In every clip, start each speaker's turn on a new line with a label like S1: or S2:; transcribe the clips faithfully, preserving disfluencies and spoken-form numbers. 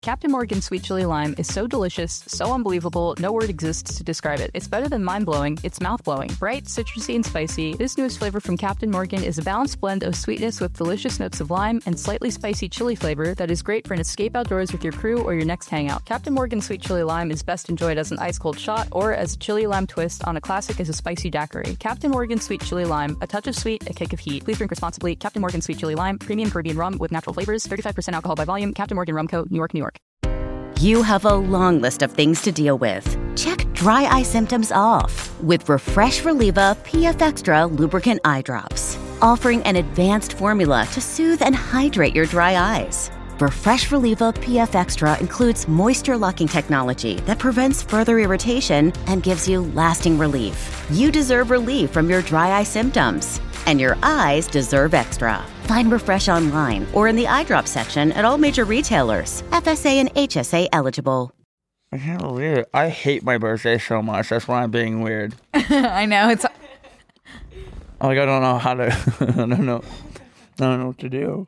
S1: Captain Morgan Sweet Chili Lime is so delicious, so unbelievable, no word exists to describe it. It's better than mind-blowing, it's mouth-blowing. Bright, citrusy, and spicy, this newest flavor from Captain Morgan is a balanced blend of sweetness with delicious notes of lime and slightly spicy chili flavor that is great for an escape outdoors with your crew or your next hangout. Captain Morgan Sweet Chili Lime is best enjoyed as an ice-cold shot or as a chili lime twist on a classic as a spicy daiquiri. Captain Morgan Sweet Chili Lime, a touch of sweet, a kick of heat. Please drink responsibly. Captain Morgan Sweet Chili Lime, premium Caribbean rum with natural flavors, thirty-five percent alcohol by volume. Captain Morgan Rum Co., New York, New York.
S2: You have a long list of things to deal with. Check dry eye symptoms off with Refresh Relieva P F Extra Lubricant Eye Drops, offering an advanced formula to soothe and hydrate your dry eyes. Refresh Relieva P F Extra includes moisture-locking technology that prevents further irritation and gives you lasting relief. You deserve relief from your dry eye symptoms, and your eyes deserve extra. Find Refresh online or in the eye drop section at all major retailers. F S A and H S A eligible.
S3: How weird. I hate my birthday so much. That's why I'm being weird.
S4: I know. It's
S3: like I don't know how to I don't know. I don't know what to do.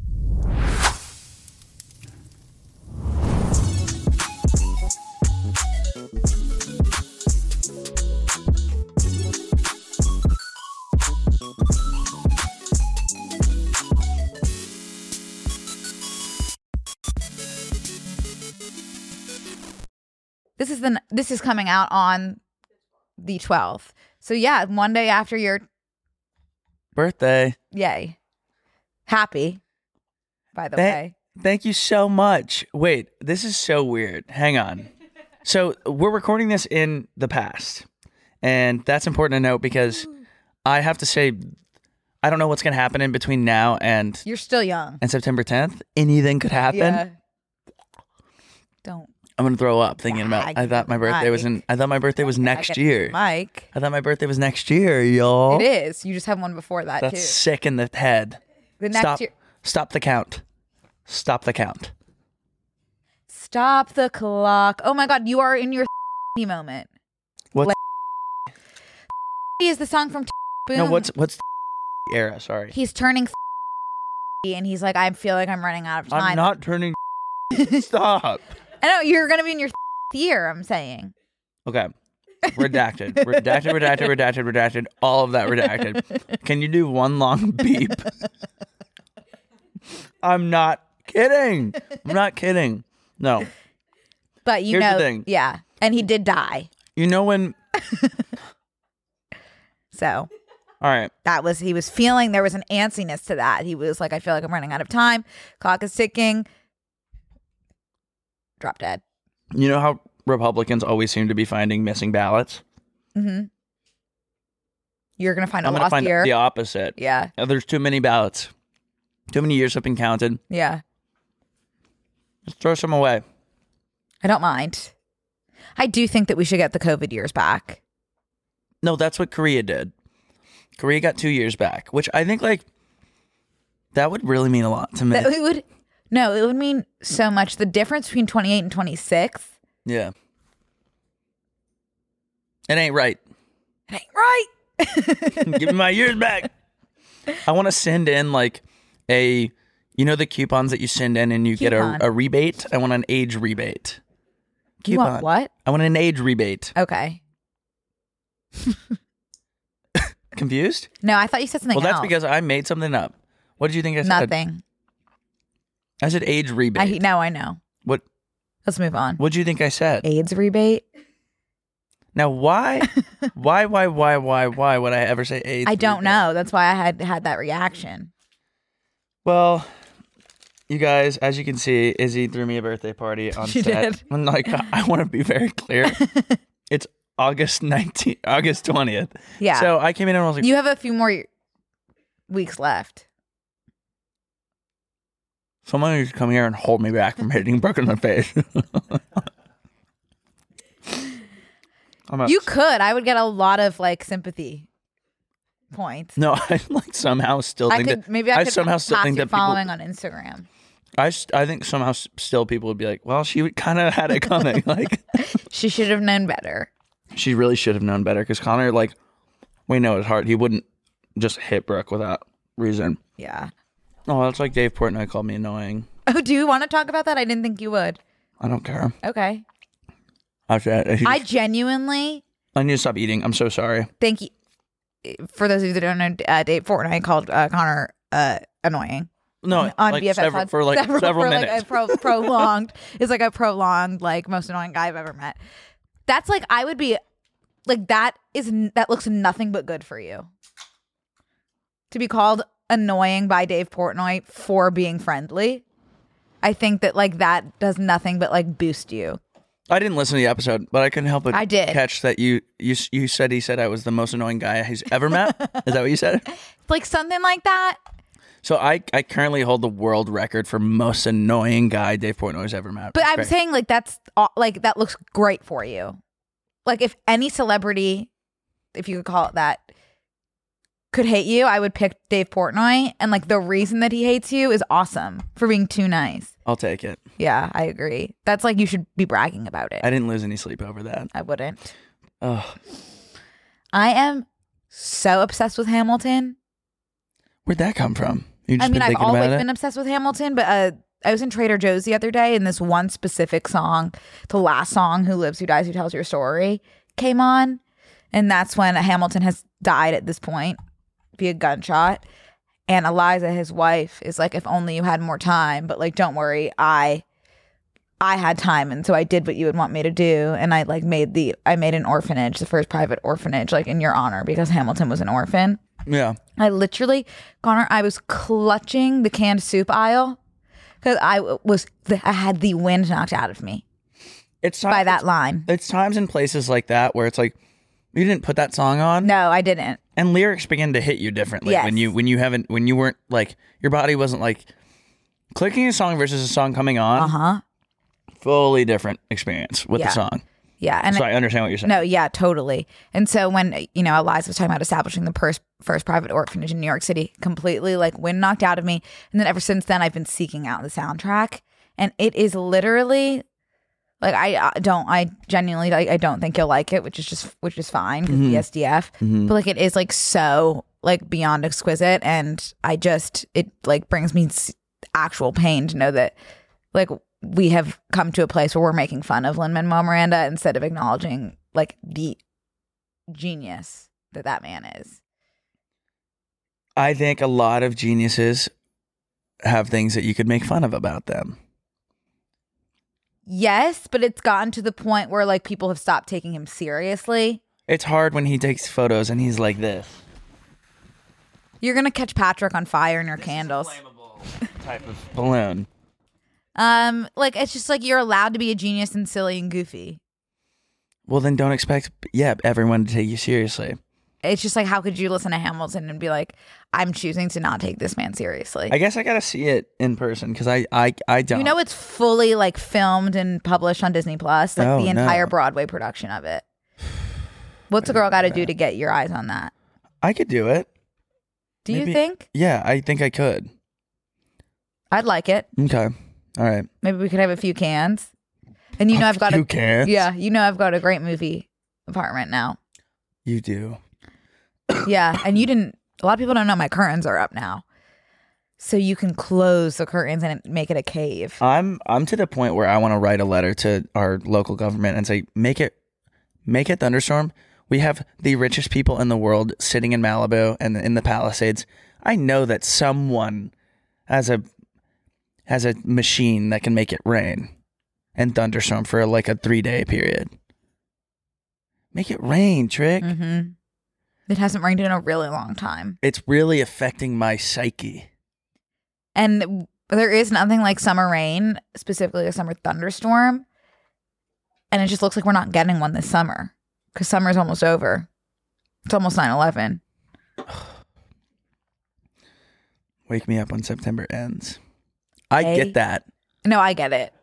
S4: This is the this is coming out on the twelfth. So yeah, one day after your
S3: birthday.
S4: Yay. Happy, by the
S3: Th-
S4: way.
S3: Thank you so much. Wait, this is so weird. Hang on. So we're recording this in the past. And that's important to note because I have to say, I don't know what's going to happen in between now and...
S4: You're still young.
S3: And September tenth. Anything could happen.
S4: Yeah. Don't.
S3: I'm gonna throw up thinking about. I thought my birthday was in. I thought my birthday was next year.
S4: Mike.
S3: I thought my birthday was next year, y'all.
S4: It is. You just have one before that.
S3: That's
S4: too.
S3: sick in the head.
S4: The next
S3: Stop.
S4: year.
S3: Stop the count. Stop the count.
S4: Stop the clock. Oh my God, you are in your moment.
S3: What
S4: like, is the song from Boom?
S3: No, what's what's era? Sorry.
S4: He's turning and he's like, I feel like I'm running out of time.
S3: I'm not turning. Stop.
S4: I know you're gonna be in your year. I'm saying.
S3: Okay. Redacted. Redacted. Redacted. Redacted. Redacted. All of that redacted. Can you do one long beep? I'm not kidding. I'm not kidding. No.
S4: But you
S3: Here's
S4: know,
S3: the thing.
S4: yeah, and he did die.
S3: You know when?
S4: So.
S3: All right.
S4: That was he was feeling there was an antsiness to that. He was like, I feel like I'm running out of time. Clock is ticking. Drop dead.
S3: You know how Republicans always seem to be finding missing ballots?
S4: Mm-hmm. You're going to find a
S3: I'm going
S4: lost
S3: to find
S4: year.
S3: the opposite.
S4: Yeah.
S3: There's too many ballots. Too many years have been counted.
S4: Yeah.
S3: Just throw some away.
S4: I don't mind. I do think that we should get the COVID years back.
S3: No, that's what Korea did. Korea got two years back, which I think, like, that would really mean a lot to me.
S4: That it would... No, it would mean so much. The difference between twenty-eight and twenty-six.
S3: Yeah. It ain't right.
S4: It ain't right.
S3: Give me my years back. I want to send in like a, you know, the coupons that you send in and you Coupon. get a, a rebate. I want an age rebate.
S4: Coupon. You want what?
S3: I want an age rebate.
S4: Okay.
S3: Confused?
S4: No, I thought you said something
S3: well,
S4: else.
S3: Well, that's because I made something up. What did you think I said?
S4: Nothing.
S3: I said age rebate.
S4: I, no, I know.
S3: What?
S4: Let's move on.
S3: What do you think I said?
S4: AIDS rebate.
S3: Now, why, why, why, why, why, why would I ever say AIDS?
S4: I don't
S3: rebate?
S4: know. That's why I had had that reaction.
S3: Well, you guys, as you can see, Izzy threw me a birthday party on
S4: she
S3: set.
S4: Did.
S3: And like, I want to be very clear. It's August nineteenth, August twentieth.
S4: Yeah.
S3: So I came in and I was like,
S4: you have a few more weeks left.
S3: Someone needs to come here and hold me back from hitting Brooke in the face.
S4: You could. I would get a lot of like sympathy points.
S3: No, I like somehow still
S4: I
S3: think
S4: could,
S3: that
S4: maybe I,
S3: I
S4: could
S3: somehow still
S4: pass
S3: think
S4: your
S3: that people,
S4: following on Instagram.
S3: I I think somehow still people would be like, well, she kind of had it coming. Like
S4: she should have known better.
S3: She really should have known better because Connor, like, we know his heart. He wouldn't just hit Brooke without reason.
S4: Yeah.
S3: Oh, that's like Dave Portnoy called me annoying.
S4: Oh, do you want to talk about that? I didn't think you would.
S3: I don't care.
S4: Okay.
S3: I,
S4: I genuinely
S3: I need to stop eating. I'm so sorry.
S4: think, y- for those of you that don't know, uh, Dave Fortnite called uh, Connor uh, annoying.
S3: No,
S4: on, on
S3: like
S4: B F F
S3: several,
S4: pods.
S3: for like several,
S4: for
S3: minutes.
S4: Like a pro- prolonged. It's like a prolonged, like most annoying guy I've ever met. That's like I would be like that is n- that looks nothing but good for you. To be called annoying by Dave Portnoy for being friendly. I think that like that does nothing but like boost you.
S3: I didn't listen to the episode, but I couldn't help but
S4: I did.
S3: catch that you you you said he said I was the most annoying guy he's ever met. Is that what you said?
S4: Like something like that.
S3: So I, I currently hold the world record for most annoying guy Dave Portnoy's ever met.
S4: But
S3: It's
S4: I'm
S3: great.
S4: saying like that's aw- like that looks great for you. Like if any celebrity, if you could call it that, could hate you, I would pick Dave Portnoy. And like the reason that he hates you is awesome for being too nice.
S3: I'll take it.
S4: Yeah, I agree. That's like you should be bragging about it.
S3: I didn't lose any sleep over that.
S4: I wouldn't.
S3: Ugh.
S4: I am so obsessed with Hamilton.
S3: Where'd that come from? You just
S4: I mean,
S3: been
S4: I've
S3: thinking
S4: always
S3: about it?
S4: been obsessed with Hamilton, but uh, I was in Trader Joe's the other day, and this one specific song, the last song, "Who Lives, Who Dies, Who Tells Your Story," came on, and that's when Hamilton has died at this point via gunshot. And Eliza, his wife, is like, "If only you had more time, but like, don't worry, I, I had time, and so I did what you would want me to do, and I like made the, I made an orphanage, the first private orphanage, like in your honor, because Hamilton was an orphan."
S3: Yeah.
S4: I literally, Connor, I was clutching the canned soup aisle because I was, I had the wind knocked out of me
S3: It's
S4: by
S3: time,
S4: that line.
S3: It's times and places like that where it's like you didn't put that song on,
S4: No, I didn't.
S3: and lyrics begin to hit you differently
S4: Yes.
S3: when you when you haven't when you weren't like your body wasn't like clicking a song versus a song coming on.
S4: Uh huh.
S3: Fully different experience with
S4: Yeah.
S3: the song.
S4: Yeah, and
S3: So I understand what you're saying.
S4: no, yeah, totally. And so when you know Eliza was talking about establishing the first first private orphanage in New York City, completely like wind knocked out of me. And then ever since then, I've been seeking out the soundtrack, and it is literally like I I don't I genuinely like, I don't think you'll like it, which is just which is fine because the S D F, but like it is like so like beyond exquisite, and I just it like brings me s- actual pain to know that like we have come to a place where we're making fun of Lin-Manuel Miranda instead of acknowledging like the genius that that man is.
S3: I think a lot of geniuses have things that you could make fun of about them.
S4: Yes, but it's gotten to the point where like people have stopped taking him seriously.
S3: It's hard when he takes photos and he's like this.
S4: You're gonna catch Patrick on fire in your candles.
S3: Type of balloon.
S4: Um, like it's just like you're allowed to be a genius and silly and goofy.
S3: Well, then don't expect, yeah, everyone to take you seriously.
S4: It's just like, how could you listen to Hamilton and be like, I'm choosing to not take this man seriously?
S3: I guess I gotta see it in person because I, I, I don't.
S4: You know, it's fully like filmed and published on Disney Plus, like
S3: Oh,
S4: the entire
S3: no.
S4: Broadway production of it. What's a girl got to do to get your eyes on that?
S3: I could do it.
S4: Do
S3: Maybe-
S4: you think?
S3: Yeah, I think I could.
S4: I'd like it.
S3: Okay. All right.
S4: Maybe we could have a few cans. And you know, I've got
S3: You
S4: a
S3: can.
S4: yeah, you know, I've got a great movie apartment now.
S3: You do.
S4: Yeah, and you didn't. A lot of people don't know my curtains are up now, so you can close the curtains and make it a cave.
S3: I'm I'm to the point where I want to write a letter to our local government and say, make it, make it thunderstorm. We have the richest people in the world sitting in Malibu and in the Palisades. I know that someone has a has a machine that can make it rain and thunderstorm for like a three day period. Make it rain, Trick.
S4: Mm-hmm. It hasn't rained in a really long time,
S3: It's really affecting my psyche.
S4: and there is nothing like summer rain, specifically a summer thunderstorm. And it just looks like we're not getting one this summer because summer's almost over. It's almost nine eleven.
S3: Wake me up when September ends. I
S4: Hey.
S3: get that.
S4: No, I get it.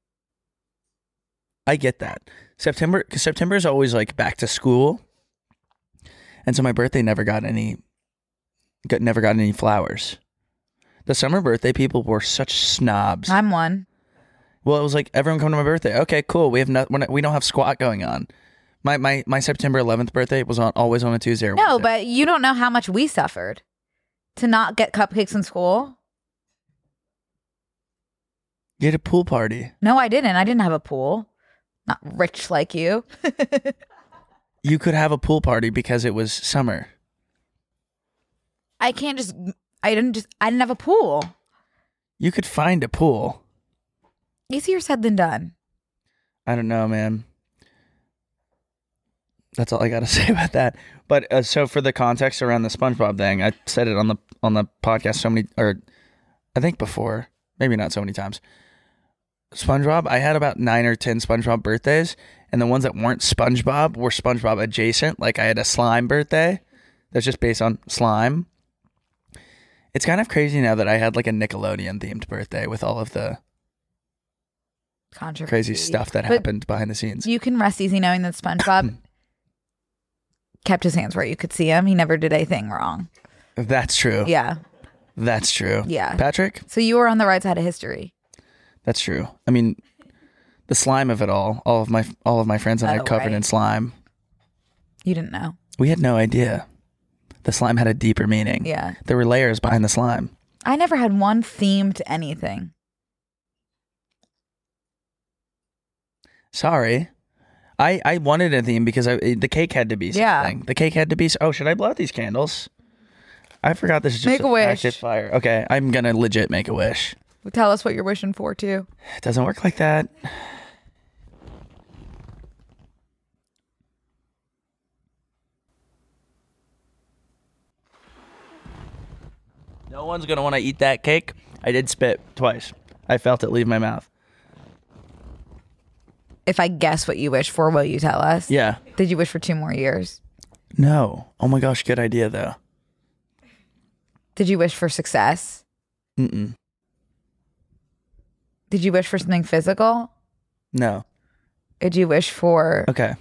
S3: I get that. September, because September is always like back to school, and so my birthday never got any, got never got any flowers. The summer birthday people were such snobs.
S4: I'm one.
S3: Well, it was like everyone come to my birthday. Okay, cool. We have not, we're not we don't have squat going on. My my my September eleventh birthday was on always on a Tuesday or
S4: No,
S3: Wednesday.
S4: but you don't know how much we suffered to not get cupcakes in school.
S3: You had a pool party.
S4: No, I didn't. I didn't have a pool. Not rich like you.
S3: You could have a pool party because it was summer.
S4: I can't just, I didn't just, I didn't have a pool.
S3: You could find a pool.
S4: Easier said than done.
S3: I don't know, man. That's all I got to say about that. But uh, so for the context around the SpongeBob thing, I said it on the on the podcast so many, or I think before, maybe not so many times. SpongeBob, I had about nine or ten SpongeBob birthdays, and the ones that weren't SpongeBob were SpongeBob adjacent. Like I had a slime birthday that's just based on slime. It's kind of crazy now that I had like a Nickelodeon themed birthday with all of the
S4: Controversy.
S3: crazy stuff that
S4: But
S3: happened behind the scenes.
S4: You can rest easy knowing that SpongeBob kept his hands where you could see him. He never did anything wrong.
S3: That's true.
S4: Yeah.
S3: That's true.
S4: Yeah.
S3: Patrick?
S4: So you were on the right side of history.
S3: That's true. I mean, the slime of it all, all of my all of my friends and I
S4: Oh,
S3: covered
S4: right.
S3: in slime.
S4: You didn't know.
S3: We had no idea. The slime had a deeper meaning.
S4: Yeah.
S3: There were layers behind the slime.
S4: I never had one theme to anything.
S3: Sorry. I, I wanted a theme because I, the cake had to be
S4: Yeah.
S3: something. The cake had to be... Oh, should I blow out these candles? I forgot this is just
S4: Make a
S3: an
S4: wish.
S3: active fire. Okay, I'm going to legit make a wish.
S4: Tell us what you're wishing for, too.
S3: It doesn't work like that. No one's going to want to eat that cake. I did spit twice. I felt it leave my mouth.
S4: If I guess what you wish for, will you tell us?
S3: Yeah.
S4: Did you wish for two more years?
S3: No. Oh my gosh, good idea though.
S4: Did you wish for success?
S3: Mm-mm.
S4: Did you wish for something physical?
S3: No.
S4: Did you wish for...
S3: Okay.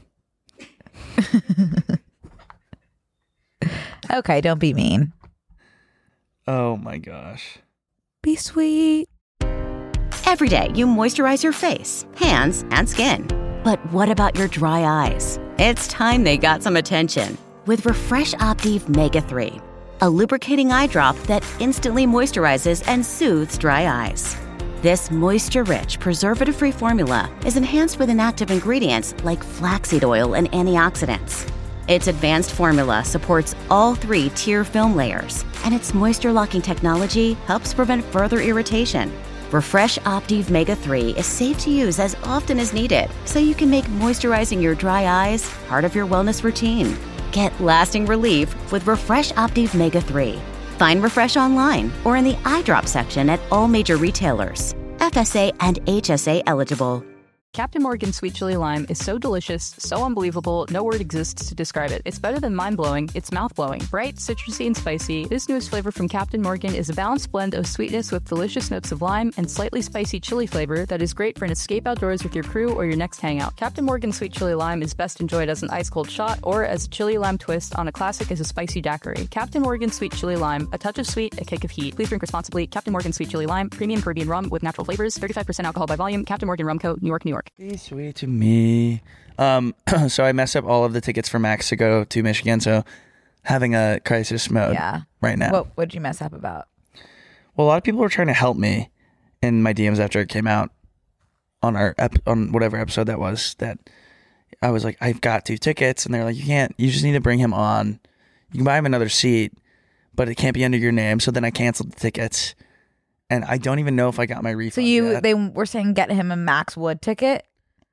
S4: Okay, don't be mean.
S3: Oh my gosh.
S4: Be sweet.
S2: Every day, you moisturize your face, hands, and skin. But what about your dry eyes? It's time they got some attention with Refresh Optive Mega three, a lubricating eye drop that instantly moisturizes and soothes dry eyes. This moisture-rich, preservative-free formula is enhanced with inactive ingredients like flaxseed oil and antioxidants. Its advanced formula supports all three tier film layers, and its moisture-locking technology helps prevent further irritation. Refresh Optive Mega three is safe to use as often as needed, so you can make moisturizing your dry eyes part of your wellness routine. Get lasting relief with Refresh Optive Mega three. Find Refresh online or in the eye drop section at all major retailers. F S A and H S A eligible.
S1: Captain Morgan Sweet Chili Lime is so delicious, so unbelievable, no word exists to describe it. It's better than mind-blowing, it's mouth-blowing. Bright, citrusy, and spicy, this newest flavor from Captain Morgan is a balanced blend of sweetness with delicious notes of lime and slightly spicy chili flavor that is great for an escape outdoors with your crew or your next hangout. Captain Morgan Sweet Chili Lime is best enjoyed as an ice-cold shot or as a chili lime twist on a classic as a spicy daiquiri. Captain Morgan Sweet Chili Lime, a touch of sweet, a kick of heat. Please drink responsibly. Captain Morgan Sweet Chili Lime, premium Caribbean rum with natural flavors, thirty-five percent alcohol by volume. Captain Morgan Rum Co., New York, New York.
S3: Be sweet to me. Um, so I messed up all of the tickets for Max to go to Michigan. So having a crisis mode
S4: Yeah.
S3: right now.
S4: What would you mess up about?
S3: Well, a lot of people were trying to help me in my D Ms after it came out on our ep- on whatever episode that was. That I was like, I've got two tickets, and they're like, you can't. You just need to bring him on. You can buy him another seat, but it can't be under your name. So then I canceled the tickets, and I don't even know if I got my refund.
S4: So you,
S3: yet.
S4: they were saying get him a Max Wood ticket.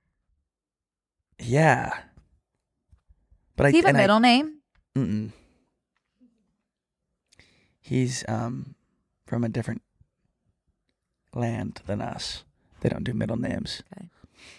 S3: Yeah. But
S4: Does he
S3: I
S4: have a
S3: and I-
S4: middle name?
S3: Mm-mm. He's um from a different land than us. They don't do middle names.
S4: Okay.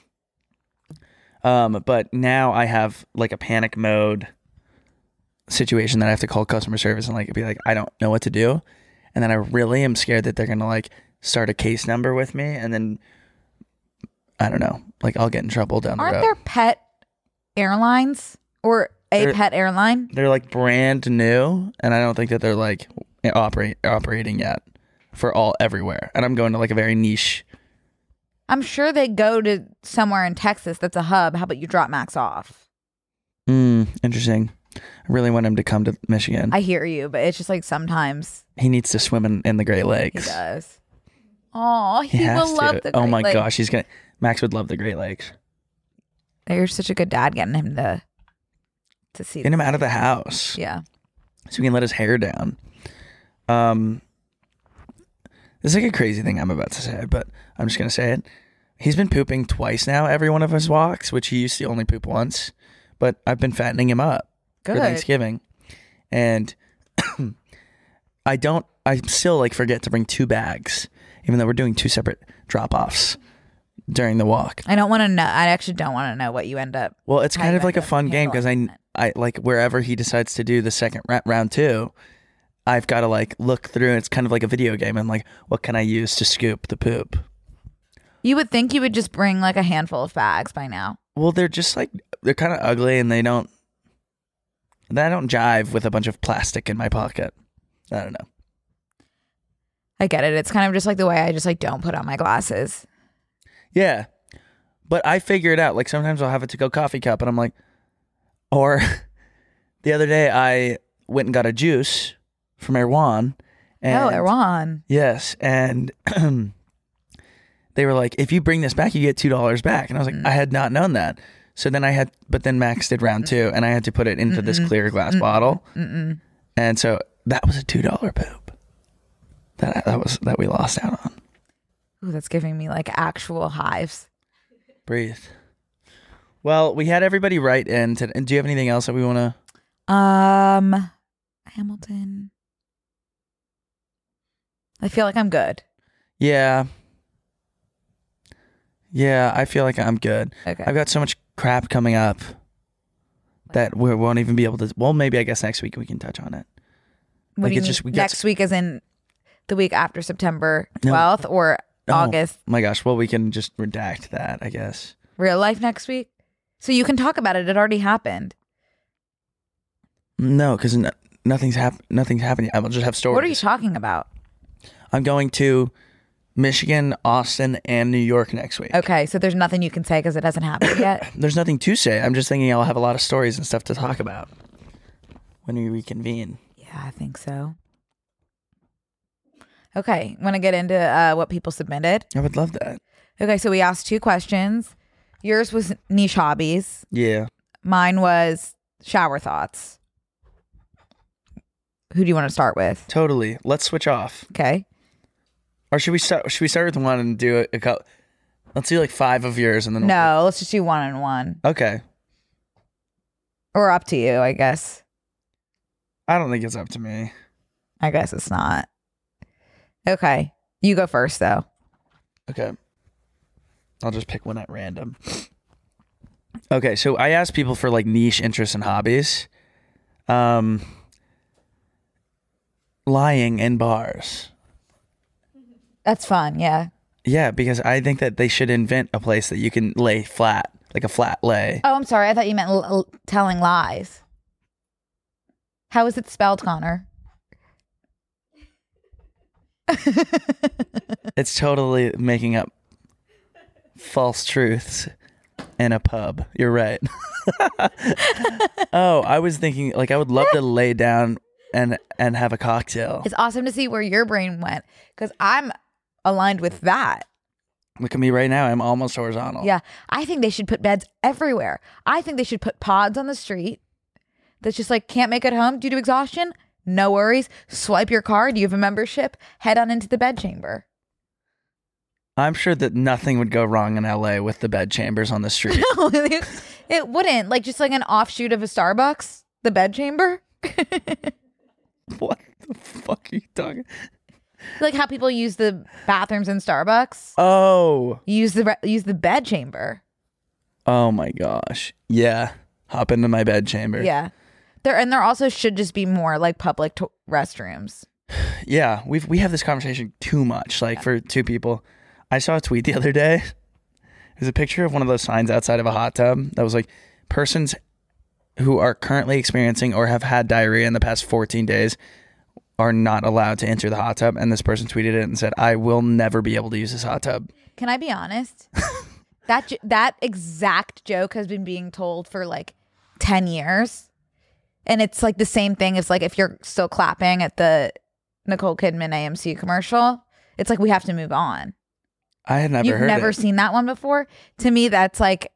S3: Um, but now I have like a panic mode situation that I have to call customer service and like be like, I don't know what to do. And then I really am scared that they're gonna like start a case number with me, and then I don't know, like I'll get in trouble down the
S4: Aren't
S3: road.
S4: there pet airlines or a
S3: There-
S4: pet airline?
S3: They're like brand new, and I don't think that they're like operate operating yet for all everywhere. And I'm going to like a very niche.
S4: I'm sure they go to somewhere in Texas that's a hub. How about you drop Max off?
S3: Mm, interesting. I really want him to come to Michigan.
S4: I hear you, but it's just like sometimes
S3: he needs to swim in, in the Great
S4: he
S3: Lakes.
S4: does. Oh, he,
S3: He
S4: will
S3: has
S4: love
S3: to.
S4: the
S3: Oh
S4: Great
S3: my
S4: Lakes.
S3: gosh, he's gonna. Max would love the Great Lakes.
S4: You're such a good dad getting him to to see.
S3: Get him out of the house.
S4: Yeah.
S3: So he can let his hair down. Um, this is like a crazy thing I'm about to say, but I'm just gonna say it. He's been pooping twice now every one of his walks, which he used to only poop once. But I've been fattening him up
S4: Good.
S3: for Thanksgiving, and I don't. I still like forget to bring two bags, even though we're doing two separate drop offs during the walk.
S4: I don't want to know. I actually don't want to know what you end up.
S3: Well, it's
S4: how
S3: kind
S4: you
S3: of like a
S4: end up
S3: fun game because I,
S4: handling
S3: I like wherever he decides to do the second ra- round two, I've got to like look through. It's kind of like a video game. I'm like, what can I use to scoop the poop?
S4: You would think you would just bring like a handful of bags by now.
S3: Well, they're just like they're kind of ugly, and they don't. They don't jive with a bunch of plastic in my pocket. I don't know.
S4: I get it. It's kind of just like the way I just like don't put on my glasses.
S3: Yeah, but I figure it out. Like sometimes I'll have a to-go coffee cup, and I'm like, or the other day I went and got a juice from Erewhon. And,
S4: oh, Erewhon.
S3: Yes, and they were like, if you bring this back, you get two dollars back. And I was like,
S4: Mm.
S3: I had not known that. So then I had, but then Max did round two, and I had to put it into
S4: Mm-mm.
S3: this clear glass
S4: Mm-mm.
S3: bottle.
S4: Mm-mm.
S3: And so that was a two dollar poop that that was that we lost out on.
S4: Ooh, that's giving me like actual hives.
S3: Breathe. Well, we had everybody write in. To, do you have anything else that we want to?
S4: Um, Hamilton. I feel like I'm good.
S3: Yeah. Yeah, I feel like I'm good.
S4: Okay.
S3: I've got so much crap coming up that we won't even be able to. Well, maybe I guess next week we can touch on it.
S4: What
S3: like
S4: do you
S3: it's
S4: mean
S3: just- we got
S4: next week as in the week after September
S3: No.
S4: twelfth or
S3: Oh,
S4: August?
S3: my gosh. Well, we can just redact that, I guess.
S4: Real life next week? So you can talk about it. It already happened.
S3: No, because no, nothing's hap- Nothing's happening. I will just have stories.
S4: What are you talking about?
S3: I'm going to Michigan, Austin, and New York next week.
S4: Okay, so there's nothing you can say because it hasn't happened yet.
S3: There's nothing to say. I'm just thinking I'll have a lot of stories and stuff to talk about when we reconvene.
S4: Yeah, I think so. Okay, want to get into uh, what people submitted?
S3: I would love that.
S4: Okay, so we asked two questions. Yours was niche hobbies.
S3: Yeah.
S4: Mine was shower thoughts. Who do you want to start with?
S3: Totally. Let's switch off.
S4: Okay.
S3: Or should we start? Should we start with one and do a, a couple? Let's do like five of yours and then. we'll-
S4: No, let's just do one and one.
S3: Okay.
S4: Or up to you, I guess.
S3: I don't think it's up to me.
S4: I guess it's not. Okay. You go first, though.
S3: Okay. I'll just pick one at random. Okay, so I asked people for like niche interests and hobbies. Um, lying in bars.
S4: That's fun, yeah.
S3: Yeah, because I think that they should invent a place that you can lay flat, like a flat lay.
S4: Oh, I'm sorry. I thought you meant l- l- telling lies. How is it spelled, Connor?
S3: It's totally making up false truths in a pub. You're right. Oh, I was thinking like I would love to lay down and and have a cocktail.
S4: It's awesome to see where your brain went because I'm aligned with that.
S3: Look at me right now. I'm almost horizontal.
S4: Yeah. I think they should put beds everywhere. I think they should put pods on the street that's just like, can't make it home due to exhaustion? No worries. Swipe your card. You have a membership. Head on into the bed chamber.
S3: I'm sure that nothing would go wrong in L A with the bed chambers on the street.
S4: No, it wouldn't. Like just like an offshoot of a Starbucks, the bed chamber.
S3: What the fuck are you talking?
S4: Like how people use the bathrooms in Starbucks.
S3: Oh.
S4: Use the re- use the bed chamber.
S3: Oh my gosh. Yeah. Hop into my bed chamber.
S4: Yeah. There and there also should just be more like public to- restrooms.
S3: Yeah, we've we have this conversation too much. Like for two people. I saw a tweet the other day. It was a picture of one of those signs outside of a hot tub that was like, persons who are currently experiencing or have had diarrhea in the past fourteen days are not allowed to enter the hot tub. And this person tweeted it and said, I will never be able to use this hot tub.
S4: Can I be honest? that j- that exact joke has been being told for like ten years. And it's like the same thing as like if you're still clapping at the Nicole Kidman A M C commercial. It's like we have to move on.
S3: I had never
S4: You've
S3: heard
S4: never
S3: it.
S4: seen that one before? To me, that's like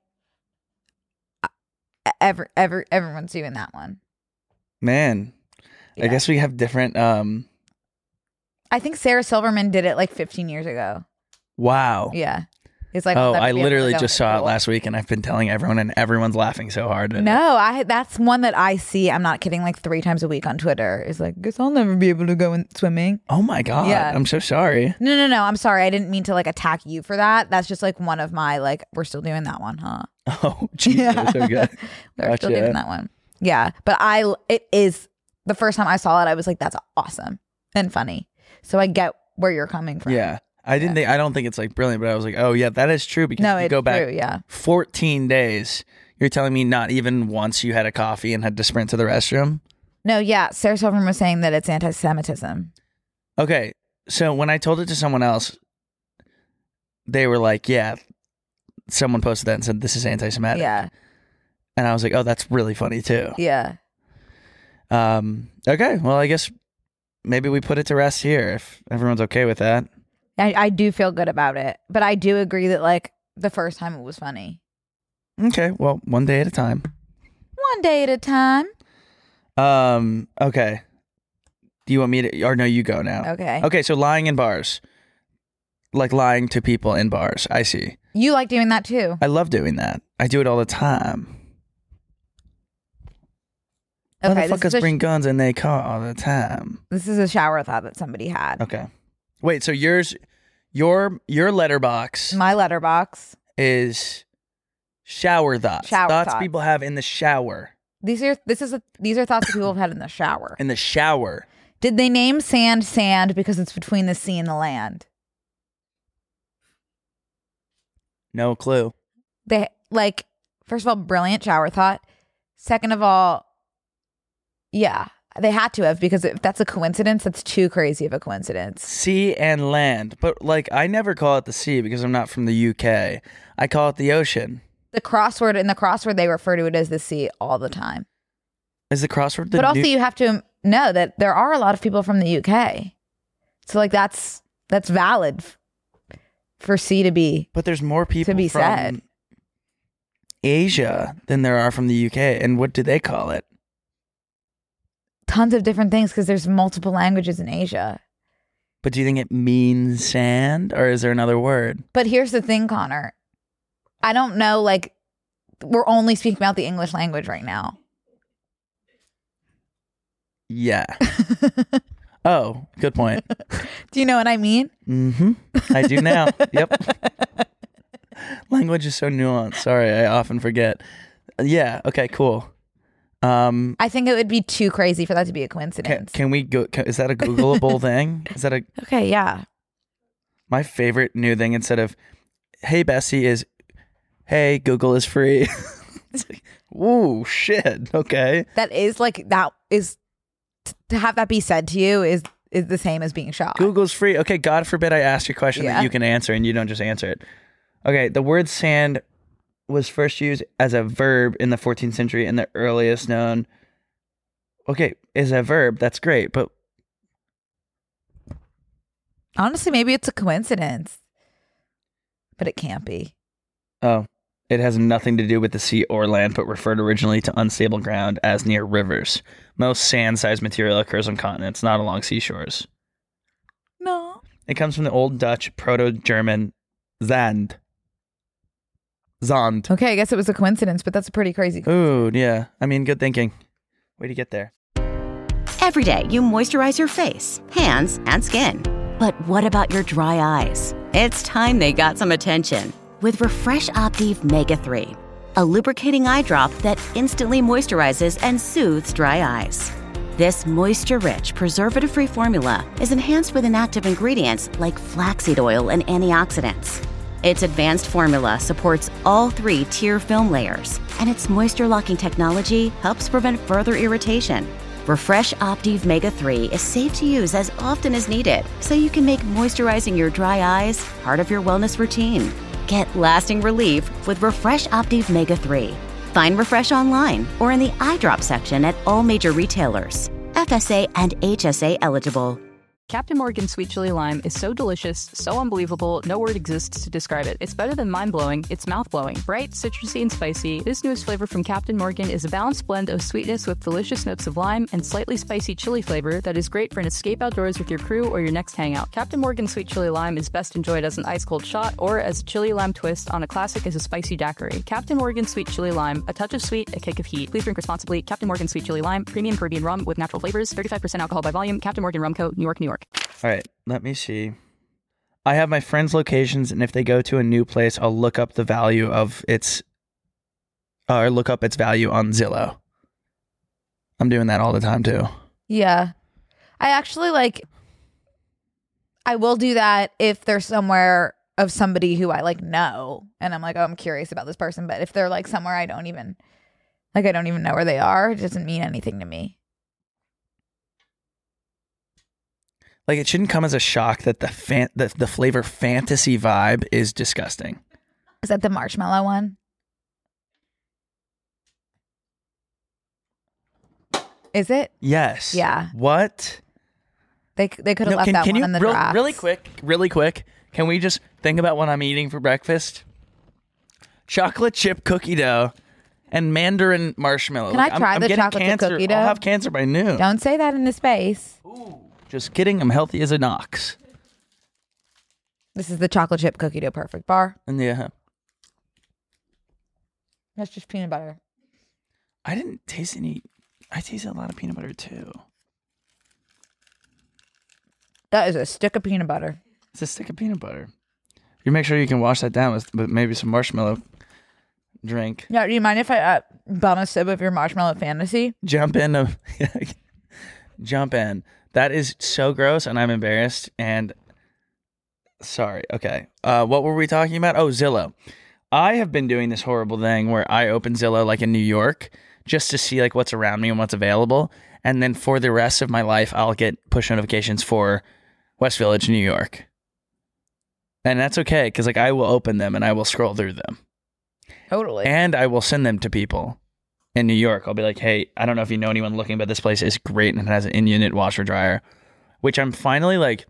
S4: every, every, everyone's doing that one.
S3: Man,
S4: Yeah.
S3: I guess we have different. Um,
S4: I think Sarah Silverman did it like fifteen years ago.
S3: wow.
S4: Yeah. It's like
S3: Oh,
S4: that
S3: I
S4: would be
S3: literally
S4: another
S3: just saw it
S4: rule.
S3: last week, and I've been telling everyone, and everyone's laughing so hard at it.
S4: No, I that's one that I see. I'm not kidding. Like three times a week on Twitter. It's like, guess I'll never be able to go in swimming.
S3: Oh my god!
S4: Yeah.
S3: I'm so sorry.
S4: No, no, no. I'm sorry. I didn't mean to like attack you for that. That's just like one of my like. We're still doing that one, huh?
S3: Oh, Jesus.
S4: Yeah.
S3: Okay.
S4: We're still
S3: Gotcha.
S4: doing that one. Yeah, but I. It is the first time I saw it. I was like, that's awesome and funny. So I get where you're coming from.
S3: Yeah. I didn't think. I don't think it's like brilliant, but I was like, oh yeah, that is true because
S4: No,
S3: if you
S4: it's
S3: go back
S4: true. Yeah.
S3: fourteen days. You're telling me not even once you had a coffee and had to sprint to the restroom?
S4: No. Yeah. Sarah Silverman was saying that it's anti-Semitism.
S3: Okay, so when I told it to someone else, they were like, yeah, someone posted that and said, this is anti-Semitic.
S4: Yeah.
S3: And I was like, oh, that's really funny too.
S4: Yeah.
S3: Um. Okay, well, I guess maybe we put it to rest here if everyone's okay with that.
S4: I, I do feel good about it, but I do agree that like the first time it was funny.
S3: Okay, well, one day at a time.
S4: One day at a time.
S3: Um. Okay. Do you want me to, or no, you go now.
S4: Okay.
S3: Okay, so lying in bars. Like lying to people in bars. I see.
S4: You like doing that too.
S3: I love doing that. I do it all the time.
S4: Okay, this is,
S3: Motherfuckers
S4: a,
S3: bring guns in their car all the time.
S4: this is a shower thought that somebody had.
S3: Okay. Wait, so yours, your your letterbox
S4: My letterbox.
S3: is shower thoughts.
S4: Shower
S3: thoughts
S4: thoughts.
S3: people have in the shower.
S4: These are this is a, these are thoughts that people have had in the shower.
S3: In the shower.
S4: Did they name sand sand because it's between the sea and the land?
S3: No clue.
S4: They like first of all, brilliant shower thought. Second of all, yeah, they had to have because if that's a coincidence, that's too crazy of a coincidence.
S3: Sea and land. But like I never call it the sea because I'm not from the U K. I call it the ocean.
S4: The crossword in the crossword they refer to it as the sea all the time.
S3: Is the crossword the
S4: But also
S3: new-
S4: you have to know that there are a lot of people from the U K. So like that's that's valid f- for C to be.
S3: But there's more people
S4: be
S3: from
S4: said.
S3: Asia than there are from the U K. And what do they call it?
S4: Tons of different things because there's multiple languages in Asia.
S3: But do you think it means sand or is there another word?
S4: But here's the thing, Connor. I don't know, like, we're only speaking about the English language right now.
S3: Yeah. Oh, good point.
S4: Do you know what I mean?
S3: Mm-hmm. I do now. Yep. Language is so nuanced. Sorry, I often forget. Yeah. Okay, cool. Um,
S4: I think it would be too crazy for that to be a
S3: can,
S4: coincidence.
S3: can we go? Can, is that a Googleable thing? Is that a
S4: Okay, yeah.
S3: my favorite new thing instead of "Hey Bessie" is "Hey Google is free." It's like, whoa, shit. Okay.
S4: That is like, that is, t- to have that be said to you is is the same as being shot.
S3: Google's free. Okay, God forbid I ask you a question
S4: Yeah.
S3: that you can answer and you don't just answer it. Okay, the word sand was first used as a verb in the fourteenth century and the earliest known. Okay, is a verb. That's great, but
S4: Honestly, maybe it's a coincidence. But it can't be.
S3: oh, it has nothing to do with the sea or land, but referred originally to unstable ground as near rivers. Most sand-sized material occurs on continents, not along seashores.
S4: No.
S3: It comes from the Old Dutch Proto-German Zand. Zand.
S4: Okay, I guess it was a coincidence, but that's a pretty crazy.
S3: Ooh, yeah. I mean, good thinking. Way to get there.
S2: Every day, you moisturize your face, hands, and skin. But what about your dry eyes? It's time they got some attention with Refresh Optive Mega three, a lubricating eye drop that instantly moisturizes and soothes dry eyes. This moisture-rich, preservative-free formula is enhanced with inactive ingredients like flaxseed oil and antioxidants. Its advanced formula supports all three tier film layers, and its moisture-locking technology helps prevent further irritation. Refresh Optive Mega three is safe to use as often as needed, so you can make moisturizing your dry eyes part of your wellness routine. Get lasting relief with Refresh Optive Mega three. Find Refresh online or in the eye drop section at all major retailers. F S A and H S A eligible.
S1: Captain Morgan Sweet Chili Lime is so delicious, so unbelievable, no word exists to describe it. It's better than mind-blowing, it's mouth-blowing. Bright, citrusy, and spicy, this newest flavor from Captain Morgan is a balanced blend of sweetness with delicious notes of lime and slightly spicy chili flavor that is great for an escape outdoors with your crew or your next hangout. Captain Morgan Sweet Chili Lime is best enjoyed as an ice-cold shot or as a chili lime twist on a classic as a spicy daiquiri. Captain Morgan Sweet Chili Lime, a touch of sweet, a kick of heat. Please drink responsibly. Captain Morgan Sweet Chili Lime, premium Caribbean rum with natural flavors, thirty-five percent alcohol by volume. Captain Morgan Rum Co., New York, New York.
S3: All right, let me see. I have my friends' locations, and if they go to a new place, I'll look up the value of its, uh, or look up its value on Zillow. I'm doing that all the time too.
S4: Yeah. I actually like, I will do that if they're somewhere of somebody who I like know, and I'm like, oh, I'm curious about this person. But if they're like somewhere I don't even, like I don't even know where they are, it doesn't mean anything to me.
S3: Like, it shouldn't come as a shock that the fan- the, the flavor fantasy vibe is disgusting.
S4: Is that the marshmallow one? Is it?
S3: Yes.
S4: Yeah.
S3: What?
S4: They they could have
S3: No,
S4: left
S3: can,
S4: that
S3: can
S4: one
S3: you
S4: in the
S3: real,
S4: draft.
S3: really quick, really quick? Can we just think about what I'm eating for breakfast? Chocolate chip cookie dough and mandarin marshmallow.
S4: Can
S3: Like,
S4: I
S3: I'm-
S4: try
S3: I'm
S4: the
S3: getting
S4: chocolate chip
S3: cancer.
S4: cookie dough?
S3: I'll have cancer by noon.
S4: Don't say that in the space.
S3: Just kidding. I'm healthy as an ox.
S4: This is the chocolate chip cookie dough perfect bar.
S3: And yeah,
S4: That's just peanut butter.
S3: I didn't taste any. I tasted a lot of peanut butter too.
S4: That is a stick of peanut butter.
S3: It's a stick of peanut butter. You make sure you can wash that down with, with maybe some marshmallow drink.
S4: Yeah, do you mind if I uh, bum a sip of your marshmallow fantasy?
S3: Jump in. A, jump in. That is so gross, and I'm embarrassed. And sorry. Okay. Uh, what were we talking about? Oh, Zillow. I have been doing this horrible thing where I open Zillow like in New York just to see like what's around me and what's available, and then for the rest of my life, I'll get push notifications for West Village, New York, and that's okay because like I will open them and I will scroll through them.
S4: Totally.
S3: And I will send them to people in New York. I'll be like, hey, I don't know if you know anyone looking, but this place is great and it has an in-unit washer dryer, which I'm finally like,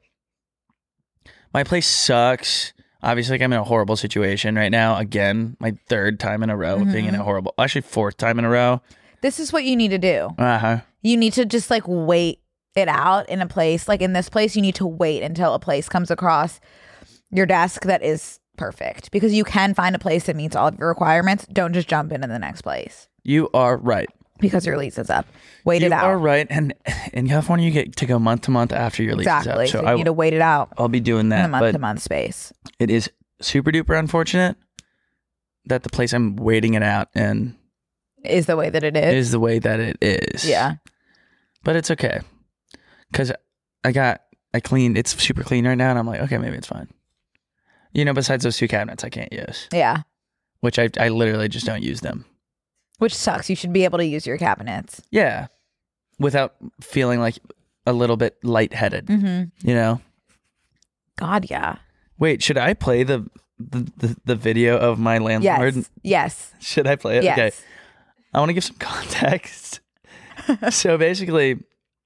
S3: my place sucks. Obviously, like I'm in a horrible situation right now. Again, my third time in a row
S4: Mm-hmm.
S3: being in a horrible, actually fourth time in a row.
S4: This is what you need to do.
S3: Uh-huh.
S4: You need to just like wait it out in a place. Like in this place, you need to wait until a place comes across your desk that is perfect, because you can find a place that meets all of your requirements. Don't just jump into the next place
S3: You are right.
S4: because your lease is up. Wait
S3: you
S4: it out.
S3: are right. And in California, you get to go month to month after your lease
S4: Exactly.
S3: is up.
S4: So
S3: So
S4: you need
S3: I,
S4: to wait it out
S3: I'll be doing
S4: in
S3: that.
S4: the month
S3: But
S4: to month space.
S3: it is super duper unfortunate that the place I'm waiting it out in
S4: Is the way that it is.
S3: is the way that it is.
S4: Yeah.
S3: But it's okay. Because I got, I cleaned, it's super clean right now. And I'm like, okay, maybe it's fine. You know, besides those two cabinets I can't use,
S4: Yeah.
S3: which I, I literally just don't use them.
S4: Which sucks. You should be able to use your cabinets.
S3: Yeah. Without feeling like a little bit lightheaded,
S4: Mm-hmm.
S3: you know?
S4: God, yeah.
S3: Wait, should I play the the, the, the video of my landlord?
S4: Yes. Yes.
S3: Should I play it?
S4: Yes.
S3: Okay. I want to give some context. So basically,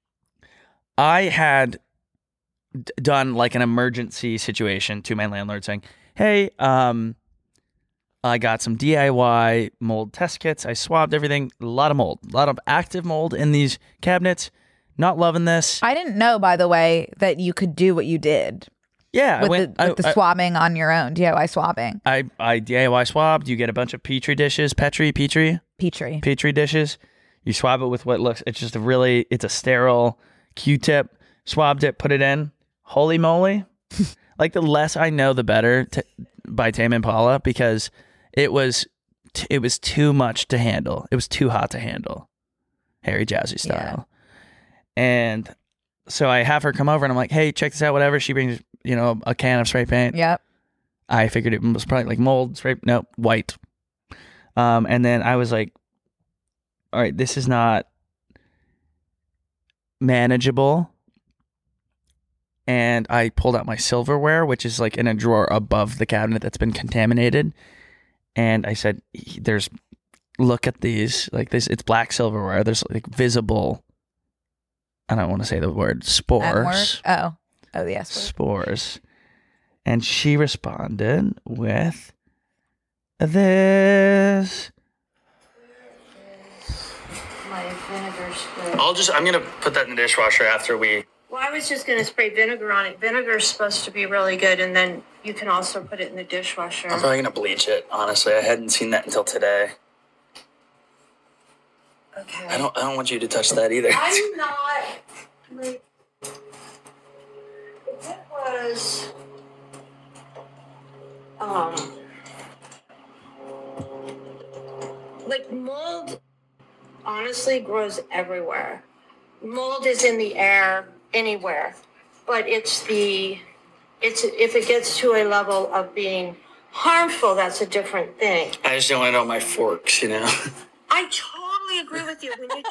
S3: I had d- done like an emergency situation to my landlord saying, hey, um, I got some D I Y mold test kits. I swabbed everything. A lot of mold, a lot of active mold in these cabinets. Not loving this.
S4: I didn't know, by the way, that you could do what you did
S3: Yeah.
S4: with,
S3: I went,
S4: the, with
S3: I,
S4: the
S3: I-
S4: swabbing on your own, D I Y swabbing.
S3: I, I D I Y swabbed. You get a bunch of Petri dishes, Petri, Petri,
S4: Petri.
S3: Petri dishes. You swab it with what looks, it's just a really, it's a sterile Q-tip. Swabbed it, put it in. Holy moly. Like the less I know, the better t- by Tame Impala, because it was, t- it was too much to handle. It was too hot to handle. Harry Jazzy style. And so I have her come over and I'm like, hey, check this out, whatever. She brings, you know, a can of spray paint.
S4: Yep.
S3: I figured it was probably like mold, spray, no, white. Um, and then I was like, all right, this is not manageable. And I pulled out my silverware, which is like in a drawer above the cabinet that's been contaminated. And I said, there's, look at these, like this, it's black silverware. There's like visible, I don't want to say the word, spores.
S4: At work? Oh. Oh, the S
S3: spores. And she responded with this.
S5: My vinegar spray.
S3: I'll just, I'm going to put that in the dishwasher after we.
S5: Well, I was just going to spray vinegar on it. Vinegar is supposed to be really good, and then you can also put it in the dishwasher.
S3: I'm probably going to bleach it, honestly. I hadn't seen that until today.
S5: Okay.
S3: I don't, I don't want you to touch that either.
S5: I'm not, like, if it was, um, like mold, honestly, grows everywhere. Mold is in the air anywhere, but it's the, it's, if it gets to a level of being harmful, that's a different thing.
S3: I just don't want to know my forks, you know?
S5: I totally agree with you. When you,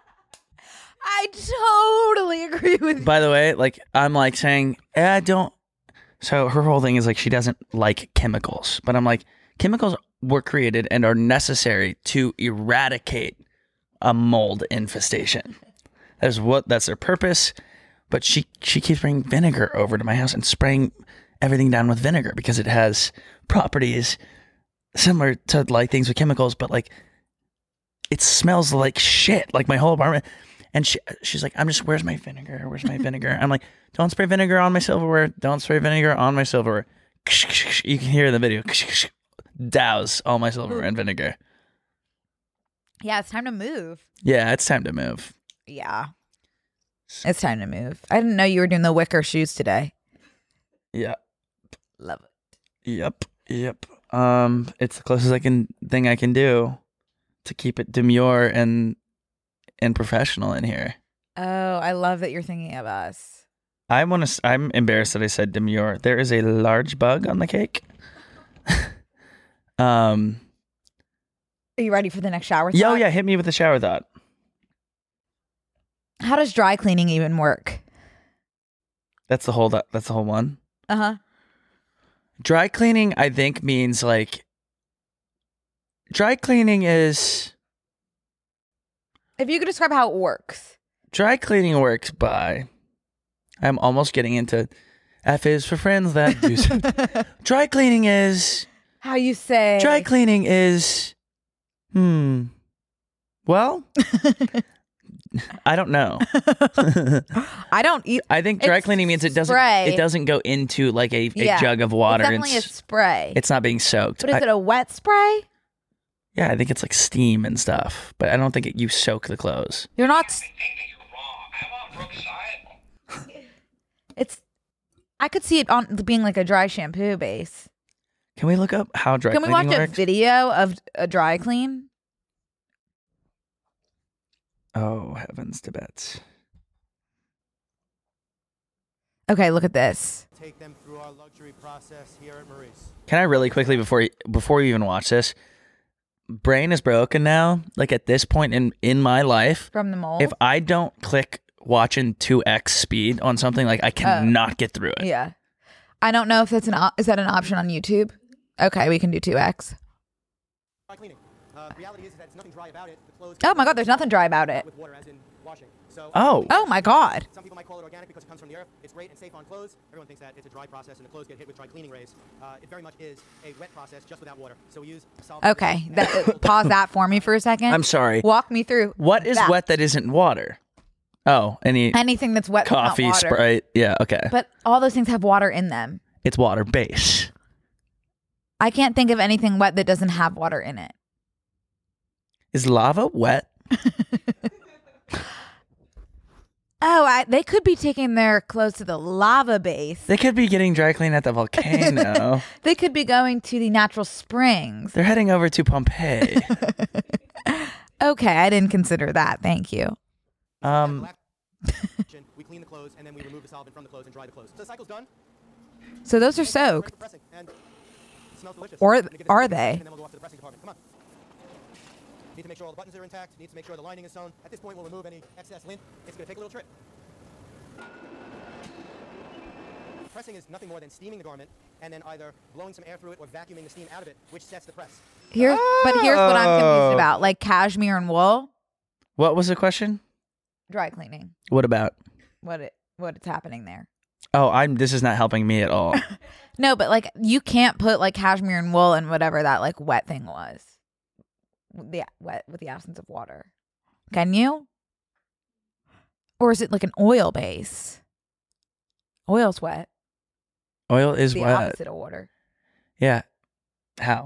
S4: I totally agree with you.
S3: By the way, like, I'm like saying, eh, I don't. So her whole thing is like, she doesn't like chemicals. But I'm like, chemicals were created and are necessary to eradicate a mold infestation. That's what, that's their purpose. But she, she keeps bringing vinegar over to my house and spraying everything down with vinegar because it has properties similar to like things with chemicals, but like, it smells like shit, like my whole apartment. And she, she's like, I'm just, where's my vinegar? Where's my vinegar? I'm like, don't spray vinegar on my silverware. Don't spray vinegar on my silverware. You can hear in the video. Douse all my silverware in vinegar.
S4: Yeah, it's time to move.
S3: Yeah, it's time to move.
S4: Yeah. It's time to move. I didn't know you were doing the wicker shoes today.
S3: Yeah.
S4: Love it.
S3: Yep. Yep. Um, it's the closest I can thing I can do to keep it demure and and professional in here.
S4: Oh, I love that you're thinking of us.
S3: I want to. I'm embarrassed that I said demure. There is a large bug on the cake. um.
S4: Are you ready for the next shower thought?
S3: Yo, yeah, hit me with the shower thought.
S4: How does dry cleaning even work?
S3: That's the whole. That's the whole one.
S4: Uh huh.
S3: Dry cleaning, I think, means like. Dry cleaning is.
S4: If you could describe how it works.
S3: Dry cleaning works by. I'm almost getting into. F is for friends that do. So. Dry cleaning is.
S4: How you say.
S3: Dry cleaning is. Hmm. Well. I don't know.
S4: I don't eat.
S3: I think dry
S4: It's
S3: cleaning means it doesn't.
S4: spray.
S3: It doesn't go into like a, a
S4: Yeah.
S3: jug of water.
S4: It's definitely
S3: it's,
S4: a spray.
S3: it's not being soaked.
S4: But is
S3: I-
S4: it a wet spray?
S3: yeah, I think it's like steam and stuff. But I don't think it, you soak the clothes.
S4: You're not. s- It's. I could see it on being like a dry shampoo base.
S3: Can we look up how dry
S4: Can we watch
S3: cleaning
S4: a
S3: works?
S4: video of a dry clean?
S3: Oh heavens to bets!
S4: Okay, look at this.
S6: Take them through our luxury process here at Maurice.
S3: Can I really quickly before you, before you even watch this? Brain is broken now. Like at this point in in my life,
S4: From the mold?
S3: if I don't click watch in two x speed on something, like I cannot get through it.
S4: Yeah. I don't know if that's an op- is that an option on YouTube? Okay, we can do two x.
S6: Dry cleaning. Uh, the reality is that it's nothing dry about it. The clothes
S4: Oh my god, there's nothing dry about it.
S6: with water as in washing. So
S3: Oh.
S4: Oh my god.
S6: some people might call it organic because it comes from the earth. It's great and safe on clothes. Everyone thinks that it's a dry process and the clothes get hit with dry cleaning rays. Uh, it very much is a wet process just without water. So we use solvent.
S4: Okay, that, pause that for me for a second.
S3: I'm sorry.
S4: Walk me through.
S3: What is
S4: that.
S3: wet that isn't water? Oh, any
S4: Anything that's wet, but not
S3: coffee,
S4: water.
S3: Sprite. Yeah, okay.
S4: But all those things have water in them.
S3: It's water base.
S4: I can't think of anything wet that doesn't have water in it.
S3: Is lava wet?
S4: Oh, I, they could be taking their clothes to the lava base.
S3: They could be getting dry cleaned at the volcano.
S4: They could be going to the natural springs.
S3: They're heading over to Pompeii.
S4: Okay, I didn't consider that. Thank you.
S3: Um,
S6: we clean the clothes and then we remove the solvent from the clothes and dry the clothes. So the cycle's done.
S4: So those are
S6: Ready for
S4: soaked.
S6: pressing, and it smells delicious.
S4: Or-
S6: I'm gonna give this a
S4: are
S6: quick
S4: they?
S6: And then we'll go off to the pressing department. Come on. Need to make sure all the buttons are intact. Need to make sure the lining is sewn. At this point, we'll remove any excess lint. It's going to take a little trip. Pressing is nothing more than steaming the garment and then either blowing some air through it or vacuuming the steam out of it, which sets the press.
S4: Here, but here's what I'm
S3: Oh.
S4: confused about: like cashmere and wool,
S3: what was the question?
S4: dry cleaning.
S3: What about?
S4: What it, what it's happening there?
S3: Oh, I'm. This is not helping me at all.
S4: No, but like you can't put like cashmere and wool in whatever that like wet thing was. The wet with the absence of water. Can you? Or is it like an oil base? Oil's wet.
S3: Oil is
S4: the
S3: wet.
S4: opposite of water.
S3: Yeah. How?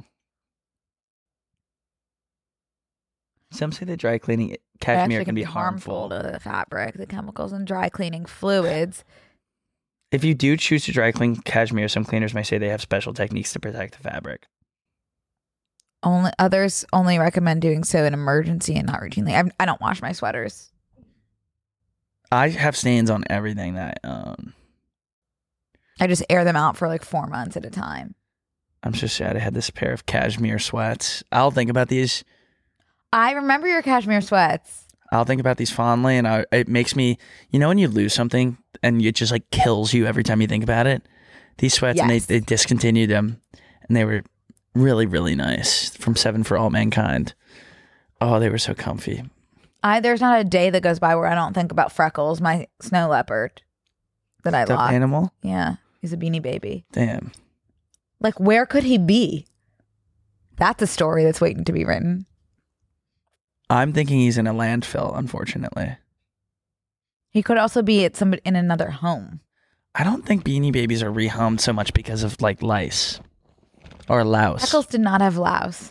S3: Some say that dry cleaning
S4: It
S3: cashmere
S4: actually
S3: can be harmful.
S4: to the fabric. The chemicals in dry cleaning fluids.
S3: If you do choose to dry clean cashmere, some cleaners may say they have special techniques to protect the fabric.
S4: Only others only recommend doing so in emergency and not routinely. I, I don't wash my sweaters.
S3: I have stains on everything that I own.
S4: I just air them out for like four months at a time.
S3: I'm so sad I had this pair of cashmere sweats. I'll think about these.
S4: I remember your cashmere sweats.
S3: I'll think about these fondly, and I, it makes me, you know, when you lose something and it just like kills you every time you think about it. These sweats,
S4: Yes.
S3: and they, they discontinued them, and they were really, really nice from Seven for All Mankind. Oh, they were so comfy.
S4: I there's not a day that goes by where I don't think about Freckles, my snow leopard that I
S3: Stuffed
S4: lost.
S3: animal?
S4: Yeah, he's a beanie baby.
S3: Damn.
S4: Like, where could he be? That's a story that's waiting to be written.
S3: I'm thinking he's in a landfill, unfortunately.
S4: He could also be at somebody in another home.
S3: I don't think Beanie Babies are rehomed so much because of like lice or louse.
S4: Freckles did not have louse.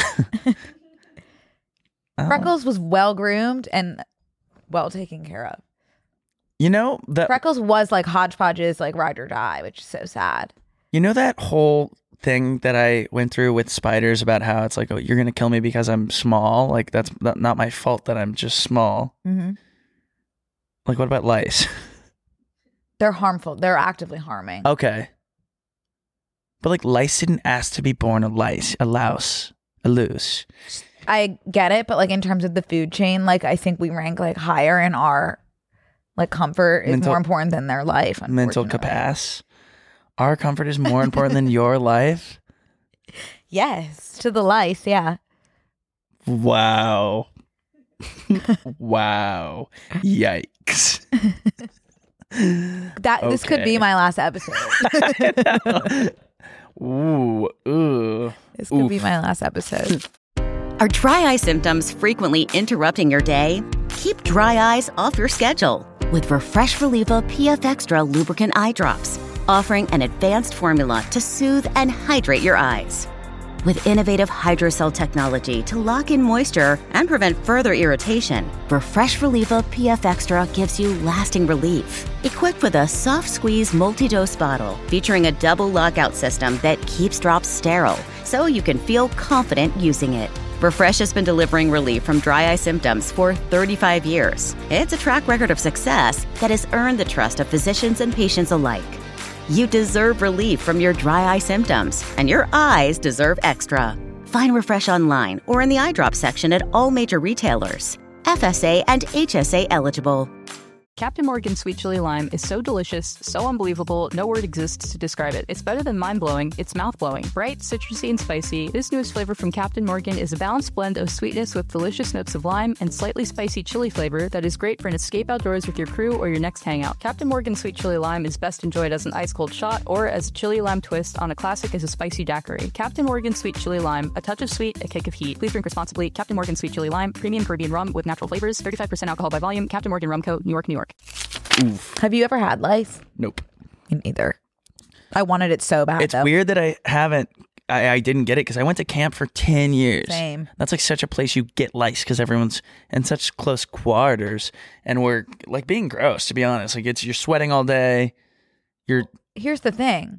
S3: Oh.
S4: Freckles was well groomed and well taken care of.
S3: You know that
S4: Freckles was like Hodgepodge's like ride or die, which is so sad.
S3: you know that whole thing that I went through with spiders about how it's like, oh, you're gonna kill me because I'm small. Like that's not not my fault that I'm just small.
S4: Mm-hmm.
S3: Like what about lice?
S4: They're harmful. They're actively harming.
S3: Okay, but like lice didn't ask to be born a lice, a louse, a loose.
S4: I get it, but like in terms of the food chain, like I think we rank like higher in our like comfort is
S3: Mental-
S4: more important than their life.
S3: Mental
S4: unfortunately.
S3: capacity. Our comfort is more important than your life.
S4: Yes, to the lice, yeah.
S3: Wow. Wow. Yikes.
S4: That this could be
S3: Okay.
S4: my last episode.
S3: Ooh. Ooh.
S4: This could be
S3: Oof.
S4: my last episode.
S2: Are dry eye symptoms frequently interrupting your day? Keep dry eyes off your schedule with Refresh Relieva P F Extra Lubricant Eye Drops, offering an advanced formula to soothe and hydrate your eyes. With innovative hydrocell technology to lock in moisture and prevent further irritation, Refresh Relieva P F Extra gives you lasting relief. Equipped with a soft squeeze multi-dose bottle featuring a double lockout system that keeps drops sterile, so you can feel confident using it. Refresh has been delivering relief from dry eye symptoms for thirty-five years. It's a track record of success that has earned the trust of physicians and patients alike. You deserve relief from your dry eye symptoms, and your eyes deserve extra. Find Refresh online or in the eye drop section at all major retailers. F S A and H S A eligible.
S1: Captain Morgan Sweet Chili Lime is so delicious, so unbelievable, no word exists to describe it. It's better than mind-blowing, it's mouth-blowing. Bright, citrusy, and spicy, this newest flavor from Captain Morgan is a balanced blend of sweetness with delicious notes of lime and slightly spicy chili flavor that is great for an escape outdoors with your crew or your next hangout. Captain Morgan Sweet Chili Lime is best enjoyed as an ice-cold shot or as a chili lime twist on a classic as a spicy daiquiri. Captain Morgan Sweet Chili Lime, a touch of sweet, a kick of heat. Please drink responsibly. Captain Morgan Sweet Chili Lime, premium Caribbean rum with natural flavors, thirty-five percent alcohol by volume. Captain Morgan Rum Co., New York, New York.
S3: Oof.
S4: Have you ever had lice?
S3: Nope.
S4: Me neither. I wanted it so bad.
S3: It's
S4: though.
S3: weird that I haven't, I, I didn't get it because I went to camp for ten years.
S4: Same.
S3: That's like such a place you get lice because everyone's in such close quarters and we're like being gross, to be honest. Like it's, you're sweating all day. You're,
S4: Here's the thing.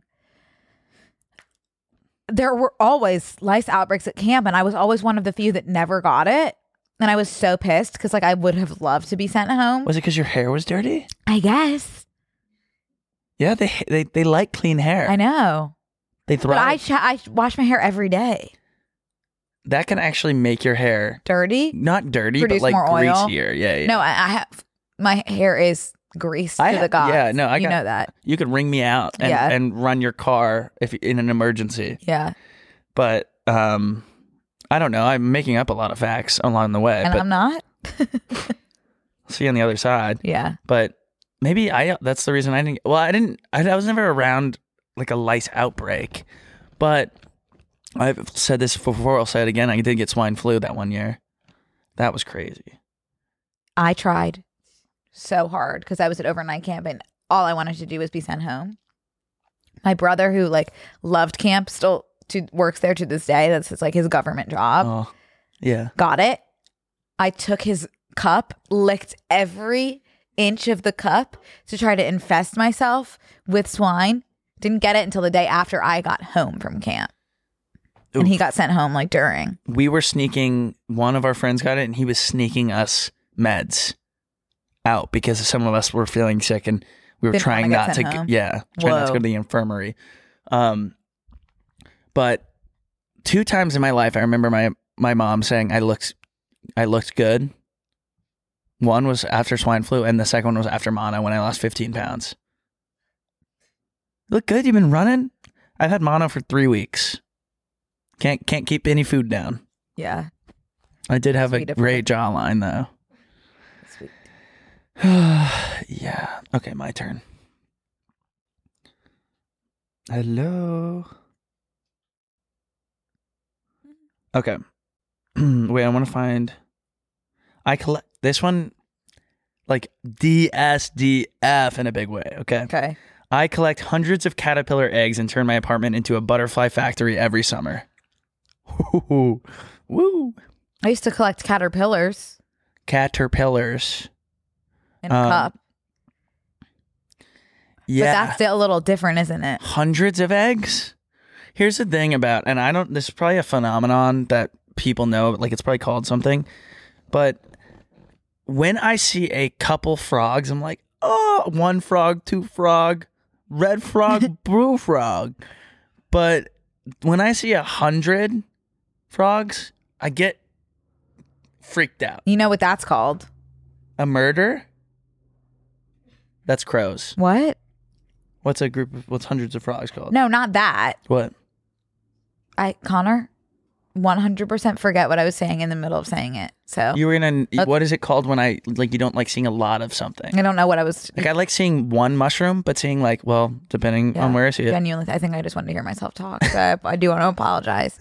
S4: There were always lice outbreaks at camp, and I was always one of the few that never got it. And I was so pissed because like I would have loved to be sent home.
S3: was it because your hair was dirty?
S4: I guess.
S3: Yeah, they, they, they like clean hair.
S4: I know.
S3: They
S4: But I,
S3: thrive.
S4: ch- I wash my hair every day.
S3: That can actually make your hair
S4: Dirty?
S3: not dirty,
S4: Produce
S3: but like
S4: more oil?
S3: greasier. Yeah, yeah.
S4: No, I, I have my hair is greased
S3: I
S4: to
S3: ha-
S4: the gods.
S3: yeah, no, I
S4: you
S3: got-
S4: know that.
S3: You could ring me out and,
S4: Yeah.
S3: and run your car if in an emergency.
S4: Yeah,
S3: But um, I don't know. I'm making up a lot of facts along the way.
S4: and
S3: but
S4: I'm not.
S3: see you on the other side.
S4: Yeah,
S3: But maybe I that's the reason I didn't well I didn't I, I was never around like a lice outbreak, but I've said this before, I'll say it again, I did get swine flu that one year. That was crazy.
S4: I tried so hard because I was at overnight camp and all I wanted to do was be sent home. My brother, who like loved camp, still to, works there to this day. That's his, like his government job.
S3: Oh, yeah.
S4: Got it. I took his cup, licked every inch of the cup to try to infest myself with swine. Didn't get it until the day after I got home from camp.
S3: Oof.
S4: And he got sent home like during.
S3: We were sneaking, one of our friends got it and he was sneaking us meds out because some of us were feeling sick and we were
S4: Didn't
S3: trying
S4: wanna get
S3: not to,
S4: sent home?
S3: yeah, trying not to
S4: Whoa.
S3: go to the infirmary. Um, but two times in my life, I remember my, my mom saying I looked, I looked good. One was after swine flu and the second one was after mono when I lost fifteen pounds. Look good. You've been running. I've had mono for three weeks. Can't, can't keep any food down.
S4: Yeah.
S3: I did have
S4: Sweet
S3: a
S4: of her.
S3: great jawline though.
S4: Sweet.
S3: Yeah. Okay, my turn. Hello. Okay. Wait, I want to find. I collect this one, like D S D F in a big way. Okay.
S4: Okay.
S3: I collect hundreds of caterpillar eggs and turn my apartment into a butterfly factory every summer. Woo. Woo.
S4: I used to collect caterpillars
S3: Caterpillars.
S4: in a
S3: Um,
S4: cup.
S3: Yeah.
S4: But that's a little different, isn't it?
S3: Hundreds of eggs. Here's the thing about, and I don't, this is probably a phenomenon that people know, like it's probably called something, but when I see a couple frogs, I'm like, oh, one frog, two frog, red frog, blue frog. But when I see a hundred frogs, I get freaked out.
S4: You know what that's called?
S3: A murder? That's crows.
S4: What?
S3: What's a group of, what's hundreds of frogs called?
S4: No, not that.
S3: What?
S4: I Connor, one hundred percent forget what I was saying in the middle of saying it. So
S3: You were in a,
S4: Uh,
S3: what is it called when I, like, you don't like seeing a lot of something?
S4: I don't know what I was.
S3: Like, I like seeing one mushroom, but seeing, like, well, depending on where I see it.
S4: Genuinely, I think I just wanted to hear myself talk. So I, I do want to apologize.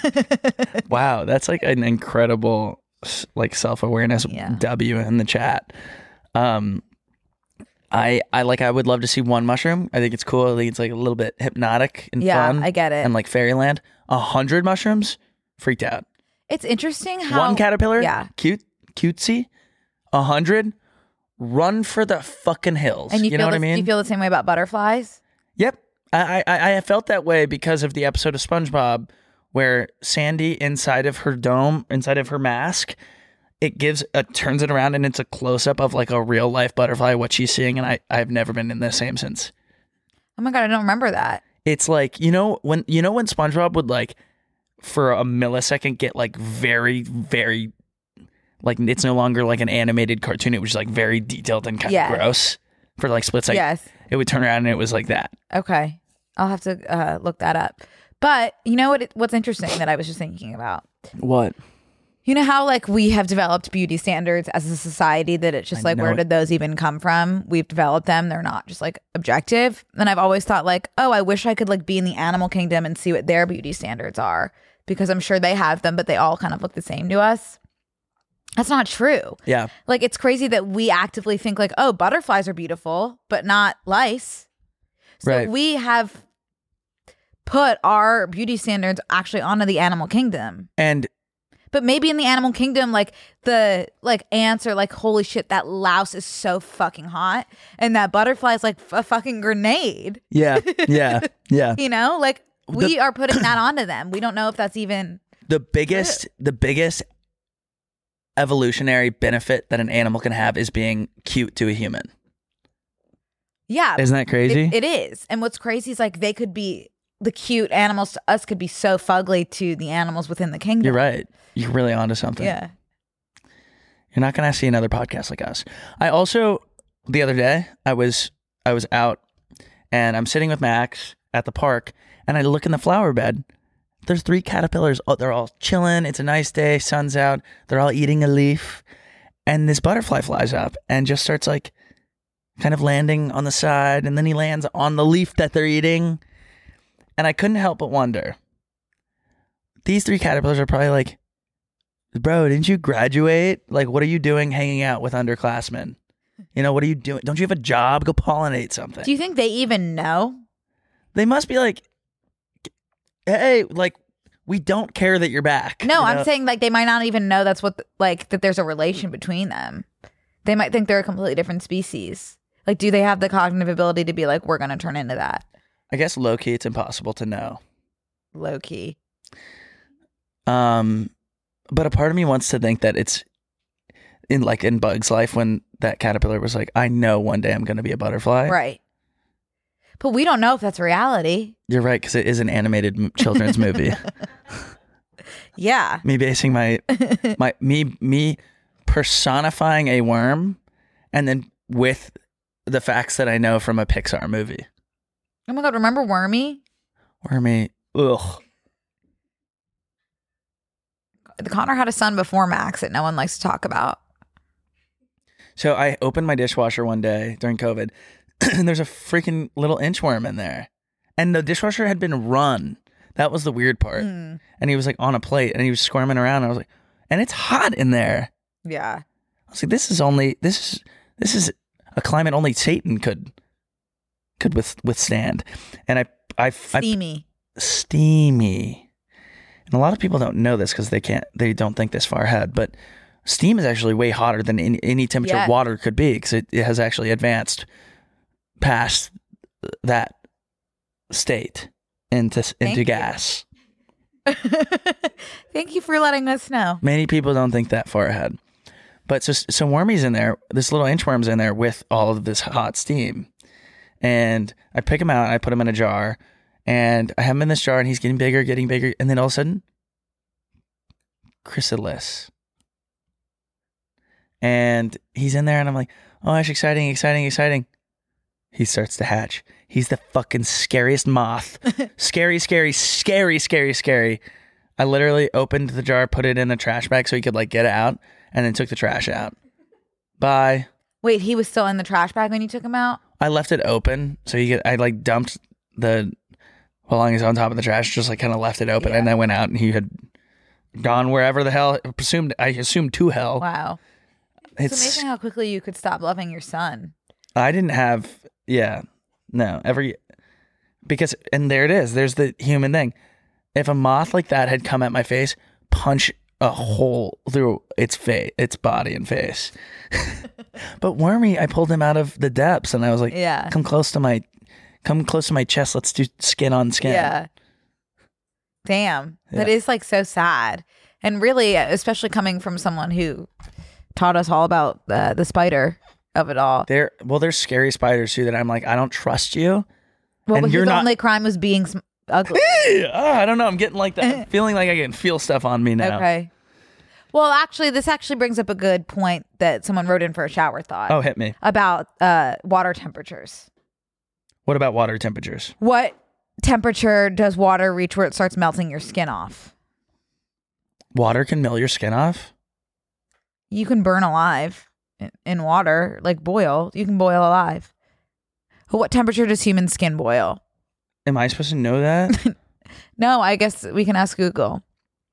S3: Wow, that's like an incredible, s- like, self-awareness
S4: Yeah.
S3: W in the chat. Um, I, I like, I would love to see one mushroom. I think it's cool. I think it's like a little bit hypnotic and
S4: Yeah,
S3: fun.
S4: I get it.
S3: And like fairyland. A hundred mushrooms, freaked out.
S4: It's interesting how
S3: One caterpillar,
S4: Yeah,
S3: cute, cutesy. A hundred, run for the fucking hills.
S4: and you,
S3: you
S4: feel
S3: know what
S4: the,
S3: I mean?
S4: You feel the same way about butterflies.
S3: Yep. I, I I felt that way because of the episode of SpongeBob where Sandy inside of her dome, inside of her mask, it gives a turns it around and it's a close up of like a real life butterfly, what she's seeing, and I, I've never been in the same since.
S4: Oh my god, I don't remember that.
S3: It's like, you know, when you know when SpongeBob would like for a millisecond get like very, very like it's no longer like an animated cartoon, it was like very detailed and kind
S4: Yeah.
S3: of gross for like split second.
S4: Yes.
S3: It would turn around and it was like that.
S4: Okay, I'll have to uh, look that up. But you know what? It, what's interesting that I was just thinking about.
S3: What?
S4: You know how like we have developed beauty standards as a society that it's just
S3: I
S4: like
S3: know
S4: where
S3: it.
S4: did those even come from? We've developed them. They're not just like objective. And I've always thought like, oh, I wish I could like be in the animal kingdom and see what their beauty standards are because I'm sure they have them, but they all kind of look the same to us. That's not true.
S3: Yeah.
S4: Like it's crazy that we actively think like, oh, butterflies are beautiful, but not lice. So
S3: Right.
S4: we have put our beauty standards actually onto the animal kingdom.
S3: And
S4: But maybe in the animal kingdom, like the like ants are like, holy shit, that louse is so fucking hot, and that butterfly is like a fucking grenade.
S3: yeah, yeah, yeah.
S4: You know, like we
S3: The-
S4: are putting that onto them. We don't know if that's even.
S3: The biggest, the biggest evolutionary benefit that an animal can have is being cute to a human.
S4: Yeah,
S3: Isn't that crazy?
S4: It, it is. And what's crazy is like they could be the cute animals to us could be so fugly to the animals within the kingdom.
S3: You're right. You're really onto something.
S4: Yeah.
S3: You're not going to see another podcast like us. I also, the other day, I was I was out and I'm sitting with Max at the park and I look in the flower bed. There's three caterpillars. Oh, they're all chilling. It's a nice day. Sun's out. They're all eating a leaf. And this butterfly flies up and just starts like kind of landing on the side, and then he lands on the leaf that they're eating. And I couldn't help but wonder, these three caterpillars are probably like, bro, didn't you graduate? Like, what are you doing hanging out with underclassmen? You know, what are you doing? Don't you have a job? Go pollinate something.
S4: Do you think they even know?
S3: They must be like, hey, like, we don't care that you're back.
S4: No,
S3: you
S4: I'm
S3: know?
S4: saying like they might not even know that's what, the, like, that there's a relation between them. They might think they're a completely different species. Like, do they have the cognitive ability to be like, we're going to turn into that?
S3: I guess low-key it's impossible to know.
S4: Low key.
S3: Um, but a part of me wants to think that it's in like in Bug's life when that caterpillar was like, I know one day I'm going to be a butterfly.
S4: Right. But we don't know if that's reality.
S3: You're right, because it is an animated m- children's movie.
S4: Yeah.
S3: Me basing my my me me personifying a worm, and then with the facts that I know from a Pixar movie.
S4: Oh my God, remember Wormy?
S3: Wormy, ugh.
S4: Connor had a son before Max that no one likes to talk about.
S3: So I opened my dishwasher one day during COVID, and there's a freaking little inchworm in there. And the dishwasher had been run. That was the weird part.
S4: Mm.
S3: And he was like on a plate, and he was squirming around. And I was like, and it's hot in there.
S4: Yeah.
S3: I was like, this is only, this is, this is a climate only Satan could, could with, withstand. And I, I,
S4: Steamy.
S3: I, steamy. And a lot of people don't know this because they can't, they don't think this far ahead, but steam is actually way hotter than any, any temperature
S4: Yeah.
S3: water could be, because it, it has actually advanced past that state into into
S4: you.
S3: gas.
S4: Thank you for letting us know.
S3: Many people don't think that far ahead. But so, so Wormy's in there, this little inchworm's in there with all of this hot steam. And I pick him out and I put him in a jar. And I have him in this jar and he's getting bigger, getting bigger. And then all of a sudden, chrysalis. And he's in there and I'm like, oh, that's exciting, exciting, exciting. He starts to hatch. He's the fucking scariest moth. Scary, scary, scary, scary, scary. I literally opened the jar, put it in a trash bag so he could like get it out, and then took the trash out. Bye.
S4: Wait, he was still in the trash bag when you took him out?
S3: I left it open so he could, I like dumped the, while he was on top of the trash, just like kind of left it open,
S4: Yeah.
S3: and then went out and he had gone wherever the hell, presumed, I assumed to hell.
S4: Wow. It's,
S3: It's,
S4: amazing how quickly you could stop loving your son.
S3: I didn't have, yeah, no, every, because, and there it is, there's the human thing. If a moth like that had come at my face, punch a hole through its face, its body and face. But Wormy, I pulled him out of the depths and I was like,
S4: Yeah.
S3: come close to my, come close to my chest. Let's do skin on skin.
S4: Yeah. Damn. That
S3: Yeah.
S4: is like so sad. And really, especially coming from someone who taught us all about uh, the spider of it all.
S3: They're, well, there's scary spiders too that I'm like, I don't trust you.
S4: Well,
S3: and
S4: his
S3: you're not-
S4: only crime was being sm- ugly.
S3: oh, I don't know. I'm getting like that. I'm feeling like I can feel stuff on me now.
S4: Okay. Well, actually, this actually brings up a good point that someone wrote in for a shower thought.
S3: Oh, hit me.
S4: About uh, water temperatures.
S3: What about water temperatures?
S4: What temperature does water reach where it starts melting your skin off?
S3: Water can melt your skin off?
S4: You can burn alive in, in water, like boil. You can boil alive. What temperature does human skin boil?
S3: Am I supposed to know that?
S4: No, I guess we can ask Google.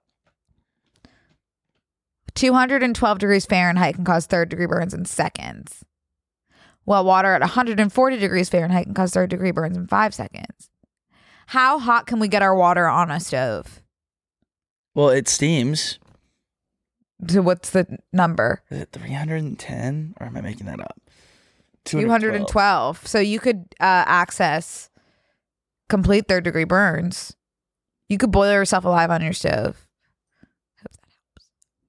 S4: two hundred twelve degrees Fahrenheit can cause third degree burns in seconds. While water at one hundred forty degrees Fahrenheit can cause third degree burns in five seconds. How hot can we get our water on a stove?
S3: Well, it steams.
S4: So what's the number?
S3: Is it three hundred ten? Or am I making that up?
S4: two hundred twelve. So you could uh, access complete third degree burns. You could boil yourself alive on your stove. Hope that helps.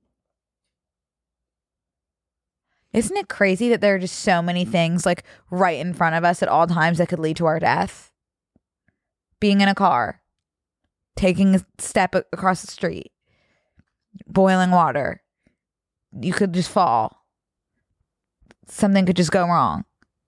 S4: Isn't it crazy that there are just so many things like right in front of us at all times that could lead to our death? Being in a car, taking a step a- across the street, boiling water. You could just fall. Something could just go wrong.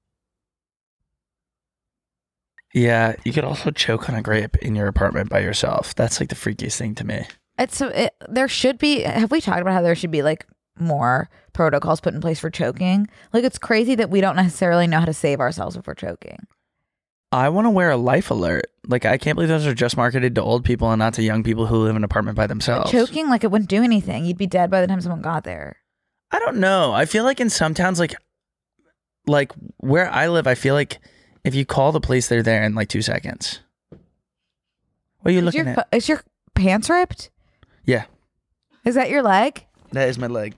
S3: Yeah, you could also choke on a grape in your apartment by yourself. That's like the freakiest thing to me.
S4: It's it, there should be. Have we talked about how there should be like more protocols put in place for choking. Like, it's crazy that we don't necessarily know how to save ourselves if we're choking.
S3: I want to wear a life alert. Like, I can't believe those are just marketed to old people and not to young people who live in an apartment by themselves.
S4: But choking, like, it wouldn't do anything. You'd be dead by the time someone got there.
S3: I don't know. I feel like in some towns, like, like where I live, I feel like if you call the police, they're there in like two seconds. What are you
S4: Is
S3: looking
S4: your,
S3: at?
S4: Is your pants ripped?
S3: Yeah,
S4: Is that your leg?
S3: that is my leg.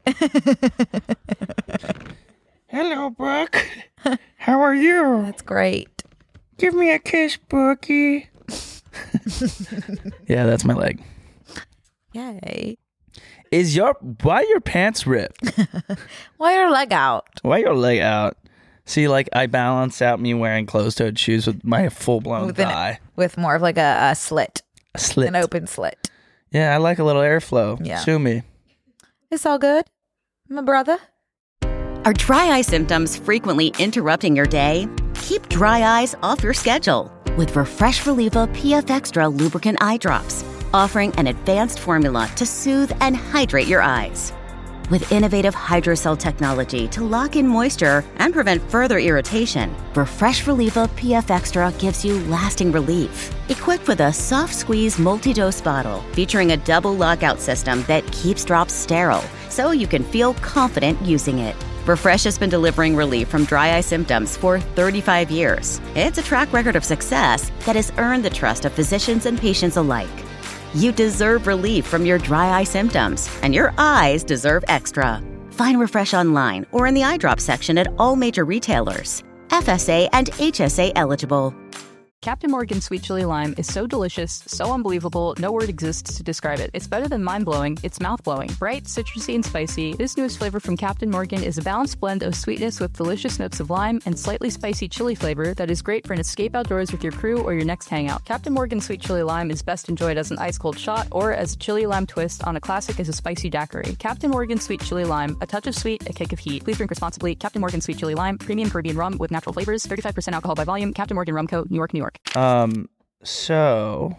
S3: Hello, Brooke. How are you?
S4: That's great.
S3: Give me a kiss, Brookie. Yeah, that's my leg.
S4: Yay.
S3: Is your why your pants ripped?
S4: Why your leg out?
S3: Why your leg out? See, like I balance out me wearing closed-toed shoes with my full-blown
S4: With, an,
S3: thigh,
S4: with more of like a, a slit,
S3: a slit.
S4: an open slit.
S3: Yeah, I like a little airflow.
S4: Yeah.
S3: Sue me.
S4: It's all good, my brother.
S2: Are dry eye symptoms frequently interrupting your day? Keep dry eyes off your schedule with Refresh Relieva P F Extra Lubricant Eye Drops, offering an advanced formula to soothe and hydrate your eyes. With innovative hydrocell technology to lock in moisture and prevent further irritation, Refresh Relieva P F Extra gives you lasting relief. Equipped with a soft squeeze multi-dose bottle featuring a double lockout system that keeps drops sterile, so you can feel confident using it. Refresh has been delivering relief from dry eye symptoms for thirty-five years. It's a track record of success that has earned the trust of physicians and patients alike. You deserve relief from your dry eye symptoms, and your eyes deserve extra. Find Refresh online or in the eye drop section at all major retailers. F S A and H S A eligible.
S1: Captain Morgan Sweet Chili Lime is so delicious, so unbelievable, no word exists to describe it. It's better than mind-blowing, it's mouth-blowing. Bright, citrusy, and spicy, this newest flavor from Captain Morgan is a balanced blend of sweetness with delicious notes of lime and slightly spicy chili flavor that is great for an escape outdoors with your crew or your next hangout. Captain Morgan Sweet Chili Lime is best enjoyed as an ice-cold shot or as a chili lime twist on a classic as a spicy daiquiri. Captain Morgan Sweet Chili Lime, a touch of sweet, a kick of heat. Please drink responsibly. Captain Morgan Sweet Chili Lime, premium Caribbean rum with natural flavors, thirty-five percent alcohol by volume. Captain Morgan Rum Co., New York, New York.
S3: Um. So,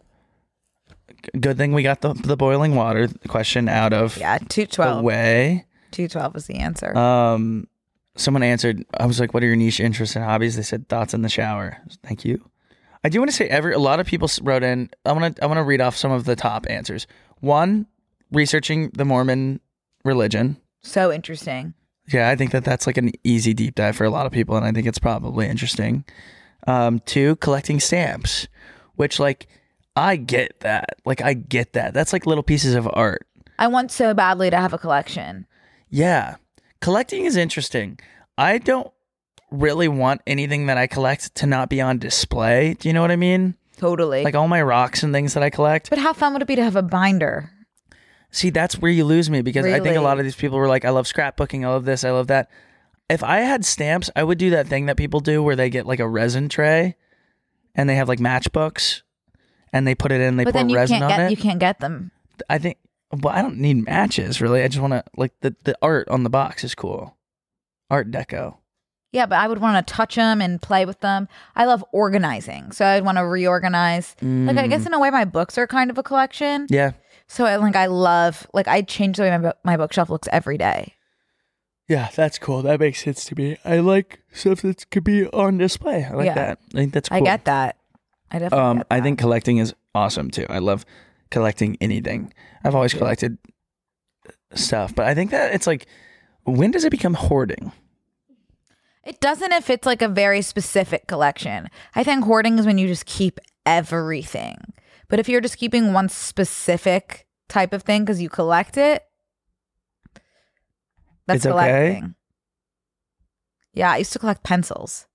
S3: g- good thing we got the the boiling water question out of
S4: Yeah, two
S3: the
S4: twelve.
S3: way.
S4: two twelve was the answer.
S3: Um, someone answered. I was like, "What are your niche interests and hobbies?" They said, "Thoughts in the shower." Thank you. I do want to say every a lot of people s- wrote in. I want to I want to read off some of the top answers. One, researching the Mormon religion.
S4: So interesting.
S3: Yeah, I think that that's like an easy deep dive for a lot of people, and I think it's probably interesting. Um, two, collecting stamps, which like I get that. Like I get that. That's like little pieces of art.
S4: I want so badly to have a collection.
S3: Yeah, collecting is interesting. I don't really want anything that I collect to not be on display. Do you know what I mean?
S4: Totally.
S3: Like all my rocks and things that I collect.
S4: But how fun would it be to have a binder?
S3: See, that's where you lose me because I think a
S4: Really?
S3: lot of these people were like, I love scrapbooking, I love this, I love that. If I had stamps, I would do that thing that people do where they get like a resin tray and they have like matchbooks and they put it in, they
S4: But
S3: pour
S4: then you
S3: resin
S4: can't
S3: on
S4: get
S3: it.
S4: you can't get them.
S3: I think, well, I don't need matches really. I just want to, like, the, the art on the box is cool. Art deco.
S4: Yeah, but I would want to touch them and play with them. I love organizing, so I'd want to reorganize. Like I guess in a way, my books are kind of a collection.
S3: Yeah.
S4: So I, like I love like I change the way my bo- my bookshelf looks every day.
S3: Yeah, that's cool. That makes sense to me. I like stuff that could be on display. I like
S4: Yeah.
S3: that. I think that's cool.
S4: I get that. I definitely
S3: Um,
S4: get that.
S3: I think collecting is awesome too. I love collecting anything. I've always collected stuff, but I think that it's like, when does it become hoarding?
S4: it doesn't if it's like a very specific collection. I think hoarding is when you just keep everything. But if you're just keeping one specific type of thing because you collect it, that's
S3: It's okay?
S4: collecting. Yeah, I used to collect pencils.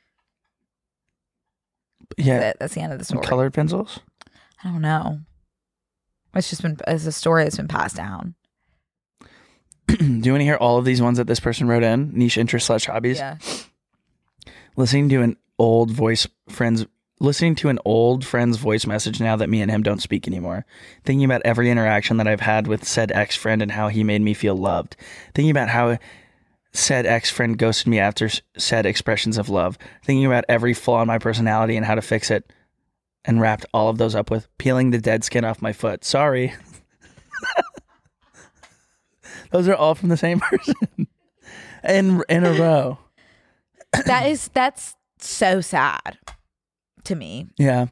S3: Yeah,
S4: That- That's the end of the story.
S3: colored pencils.
S4: I don't know. It's just been it's a story that's been passed down.
S3: Do you want to hear all of these ones that this person wrote in? Niche interest slash hobbies.
S4: Yeah.
S3: Listening to an old voice friend's listening to an old friend's voice message now that me and him don't speak anymore. Thinking about every interaction that I've had with said ex friend and how he made me feel loved. Thinking about how said ex friend ghosted me after s- said expressions of love. Thinking about every flaw in my personality and how to fix it. And wrapped all of those up with peeling the dead skin off my foot. Sorry. Those are all from the same person in in a row.
S4: That is that's so sad to me.
S3: Yeah.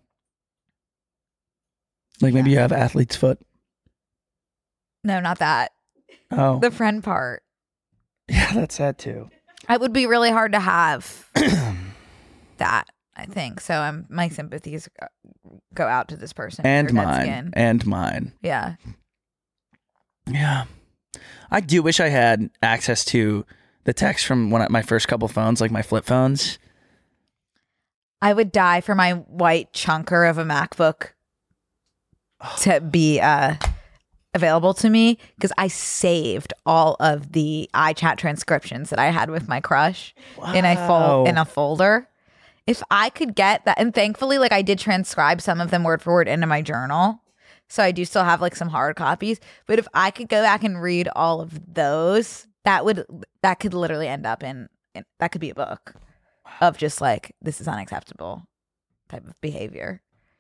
S3: Like maybe you have athlete's foot.
S4: No, not that.
S3: Oh.
S4: The friend part.
S3: Yeah, that's sad too.
S4: It would be really hard to have that, I think. So I'm my sympathies go out to this person.
S3: And
S4: with their dead
S3: mine.
S4: skin.
S3: And mine.
S4: Yeah.
S3: Yeah. I do wish I had access to the text from one of my first couple phones, like my flip phones.
S4: I would die for my white chunker of a MacBook to be uh, available to me, because I saved all of the iChat transcriptions that I had with my crush in a
S3: Wow.
S4: fol- in a folder. If I could get that, and thankfully, like I did transcribe some of them word for word into my journal, so I do still have like some hard copies. But if I could go back and read all of those, that would that could literally end up in, in that could be a book of just like, this is unacceptable type of behavior.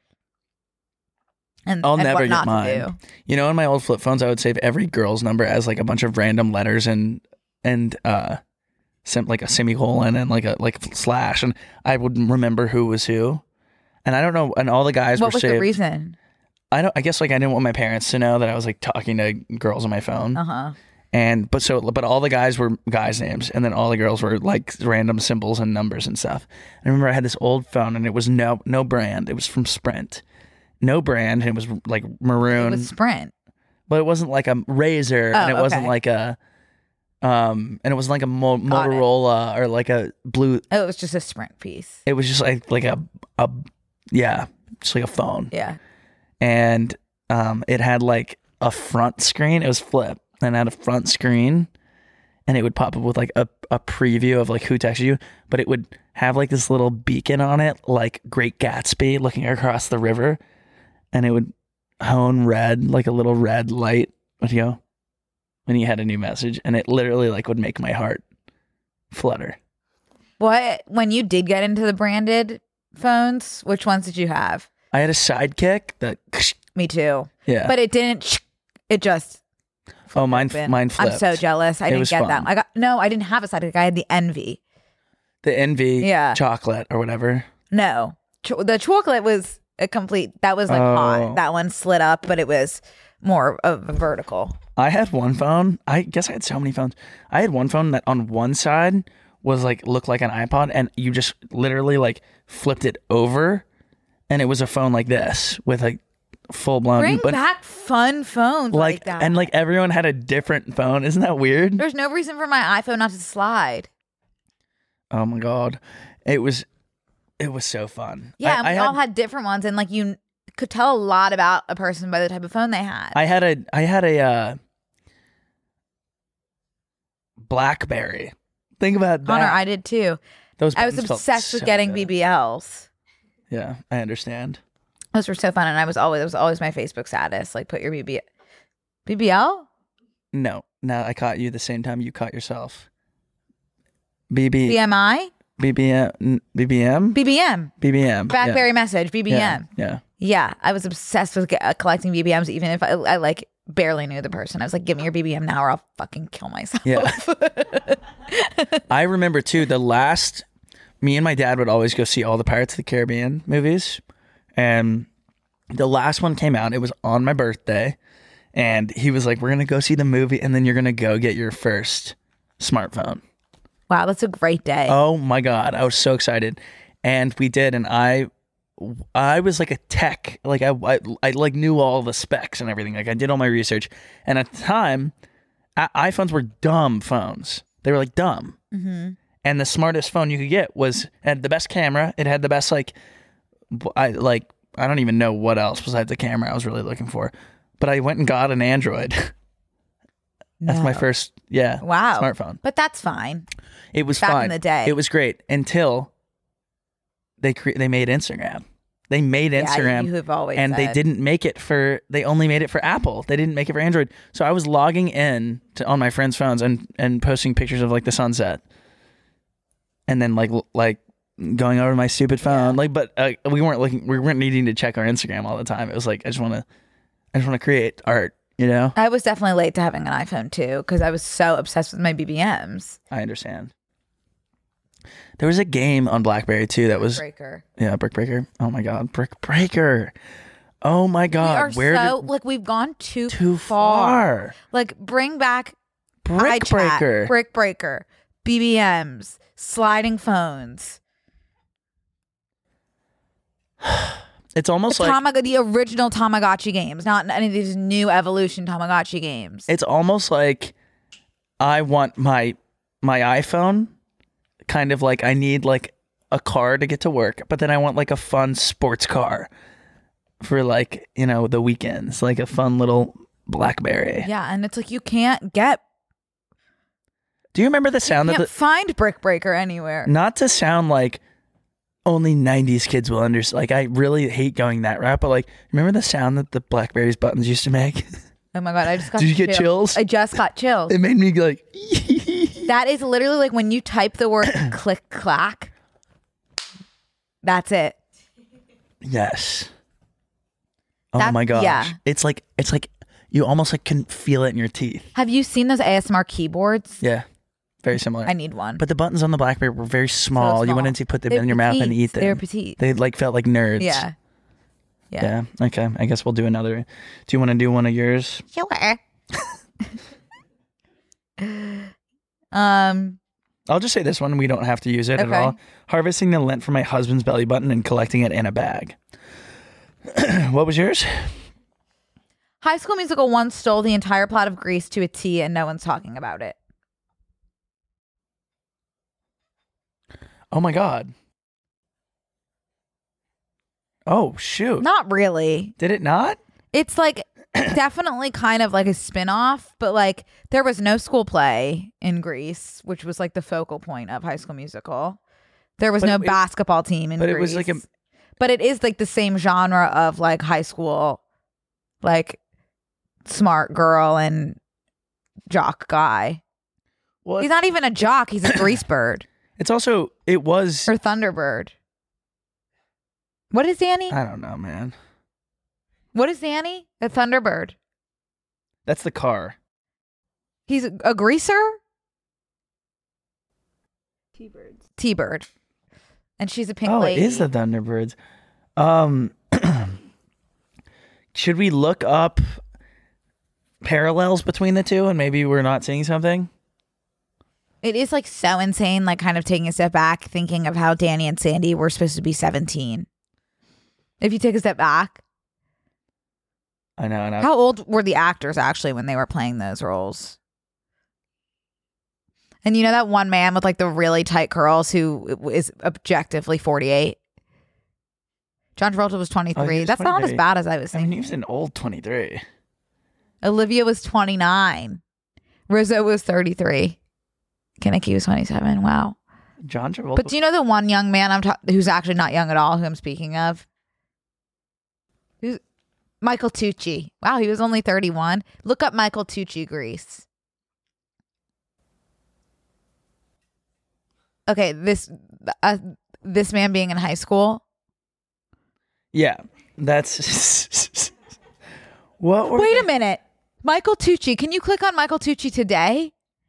S4: And
S3: I'll
S4: and
S3: never
S4: what
S3: get
S4: not to
S3: mine.
S4: do.
S3: You know, in my old flip phones, I would save every girl's number as like a bunch of random letters and and uh, sim- like a semicolon and like a like slash, and I would remember who was who. And I don't know, and all the guys
S4: What
S3: were
S4: was
S3: saved.
S4: the reason?
S3: I don't. I guess like I didn't want my parents to know that I was like talking to girls on my phone.
S4: Uh huh.
S3: And but so but all the guys were guys' names, and then all the girls were like random symbols and numbers and stuff. And I remember I had this old phone, and it was no no brand. It was from Sprint, no brand, and it was like maroon.
S4: It was Sprint.
S3: But it wasn't like a Razor,
S4: Oh,
S3: and it wasn't
S4: okay.
S3: like a um, and it wasn't like a Mo-
S4: Got it.
S3: Motorola or like a blue.
S4: Oh, it was just a Sprint piece.
S3: It was just like like a a yeah, just like a phone.
S4: Yeah.
S3: And um, it had like a front screen. It was flip, and it had a front screen, and it would pop up with like a, a preview of like who texted you, but it would have like this little beacon on it, like Great Gatsby looking across the river, and it would hone red, like a little red light would go when you had a new message, and it literally like would make my heart flutter.
S4: What, when you did get into the branded phones, which ones did you have?
S3: I had a Sidekick that
S4: Me too.
S3: yeah,
S4: But it didn't, it just.
S3: oh mine
S4: open.
S3: mine flipped.
S4: I'm so jealous. I
S3: It
S4: didn't
S3: was
S4: get
S3: fun.
S4: that. I got, no, I didn't have a Sidekick. I had the Envy.
S3: The Envy
S4: Yeah.
S3: chocolate or whatever.
S4: No, Ch- the chocolate was a complete, that was like
S3: Oh.
S4: hot. That one slid up, but it was more of a vertical.
S3: I had one phone. I guess I had so many phones. I had one phone that on one side was like looked like an iPod, and you just literally like flipped it over, and it was a phone like this with like full blown.
S4: Bring
S3: but
S4: back fun phones like,
S3: like,
S4: that.
S3: and like everyone had a different phone. Isn't that weird?
S4: There's no reason for my iPhone not to slide.
S3: Oh my god, it was, it was so fun.
S4: Yeah,
S3: I,
S4: and
S3: I
S4: we all had different ones, and like you could tell a lot about a person by the type of phone they had.
S3: I had a I had a uh, BlackBerry. Think about that.
S4: Connor, I did too.
S3: Those
S4: I was
S3: buttons felt
S4: obsessed with
S3: so
S4: getting
S3: good.
S4: B B Ls.
S3: Yeah, I understand.
S4: Those were so fun, and I was always it was always my Facebook status. Like, put your B B B B L.
S3: No, no, I caught you the same time you caught yourself. B B
S4: B M I.
S3: B B M B B M
S4: B B M.
S3: B B M
S4: BlackBerry
S3: yeah.
S4: message. B B M.
S3: Yeah, yeah.
S4: Yeah, I was obsessed with get, uh, collecting B B Ms, even if I, I like barely knew the person. I was like, "Give me your B B M now, or I'll fucking kill myself."
S3: Yeah. I remember too, the last, me and my dad would always go see all the Pirates of the Caribbean movies. And the last one came out, it was on my birthday. And he was like, we're going to go see the movie, and then you're going to go get your first smartphone.
S4: Wow, that's a great day.
S3: Oh my God. I was so excited. And we did. And I, I was like a tech, like I, I, I like knew all the specs and everything. Like I did all my research. And at the time, I- iPhones were dumb phones. They were like dumb.
S4: Mm-hmm.
S3: And the smartest phone you could get was, had the best camera. It had the best, like, b- I like, I don't even know what else besides the camera I was really looking for. But I went and got an Android. That's my
S4: No.
S3: first, yeah,
S4: Wow.
S3: smartphone.
S4: But that's fine.
S3: It was
S4: Back in
S3: fine.
S4: the day.
S3: It was great until they cre- they made Instagram. They made
S4: Yeah,
S3: Instagram,
S4: you have always
S3: and they
S4: said.
S3: didn't make it for. They only made it for Apple. They didn't make it for Android. So I was logging in to on my friends' phones and and posting pictures of like the sunset, and then like l- like going over to my stupid phone. Like, but uh, we weren't looking. We weren't needing to check our Instagram all the time. It was like I just want to, I just want to create art You know?
S4: I was definitely late to having an iPhone too because I was so obsessed with my B B Ms.
S3: I understand. There was a game on BlackBerry too that was
S4: Breaker.
S3: yeah, Brick Breaker. Oh my god, Brick Breaker. Oh my god,
S4: We are
S3: where
S4: so
S3: did,
S4: like we've gone too
S3: too
S4: far.
S3: far?
S4: Like bring back
S3: Brick
S4: iChat,
S3: Breaker.
S4: Brick Breaker, B B Ms, sliding phones.
S3: It's almost
S4: the,
S3: like
S4: Tamag- the original Tamagotchi games, not any of these new evolution Tamagotchi games.
S3: it's almost like I want my my iPhone kind of like I need like a car to get to work, but then I want like a fun sports car for like, you know, the weekends, like a fun little BlackBerry.
S4: Yeah, and it's like you can't get
S3: Do you remember the sound
S4: you
S3: that
S4: can't
S3: the
S4: find Brick Breaker anywhere.
S3: not to sound like only nineties kids will understand. Like, I really hate going that route, but like, remember the sound that the BlackBerry's buttons used to make?
S4: Oh my god, I just got
S3: Did you get chills?
S4: I just got chills.
S3: It made me like,
S4: That is literally like when you type the word click clack. That's it.
S3: yes. Oh
S4: That-
S3: my gosh.
S4: yeah.
S3: It's like, it's like you almost like can feel it in your teeth.
S4: Have you seen those A S M R keyboards?
S3: Yeah. Very similar.
S4: I need one.
S3: But the buttons on the BlackBerry were very small.
S4: So
S3: You
S4: small.
S3: wanted to put them
S4: They're
S3: in your mouth and
S4: petite.
S3: eat them.
S4: They're petite.
S3: They like felt like nerds.
S4: Yeah. Yeah.
S3: Yeah. Okay. I guess we'll do another. Do you want to do one of yours?
S4: Sure. um
S3: I'll just say this one. We don't have to use it
S4: Okay.
S3: at all. Harvesting the lint from my husband's belly button and collecting it in a bag. What was yours?
S4: High School Musical once stole the entire plot of Grease to a T and no one's talking about it.
S3: Oh my God. Oh, shoot.
S4: Not really.
S3: Did it not?
S4: It's like definitely kind of like a spin-off, but like there was no school play in Grease, which was like the focal point of High School Musical. There was
S3: But
S4: no
S3: it-
S4: basketball team in
S3: but
S4: Grease.
S3: it was like a-
S4: But it is like the same genre of like high school, like smart girl and jock guy.
S3: Well,
S4: He's not even a jock. He's a grease bird
S3: it's also, it was,
S4: or thunderbird. What is Danny?
S3: I don't know, man.
S4: What is Danny? A thunderbird.
S3: That's the car.
S4: He's a, a greaser? T-birds. T-bird. And she's a pink
S3: Oh,
S4: lady.
S3: it is the Thunderbirds. Um, should we look up parallels between the two and maybe we're not seeing something?
S4: It is like so insane, like kind of taking a step back, thinking of how Danny and Sandy were supposed to be seventeen. If you take a step back,
S3: I know. And I,
S4: how old were the actors actually when they were playing those roles? And you know that one man with like the really tight curls who is objectively forty-eight? John Travolta was twenty-three.
S3: Oh, he was
S4: That's not as
S3: twenty-three.
S4: bad as I was
S3: I mean,
S4: thinking.
S3: he was an old twenty-three.
S4: Olivia was twenty-nine. Rizzo was thirty-three. Kinnicky was twenty-seven. Wow.
S3: John Travolta.
S4: But do you know the one young man I'm ta- who's actually not young at all, who I'm speaking of? Who's Michael Tucci. Wow, he was only thirty-one. Look up Michael Tucci Grease. Okay, this uh, this man being in high school.
S3: Yeah, that's. What? Were
S4: Wait a minute. Michael Tucci. Can you click on Michael Tucci today?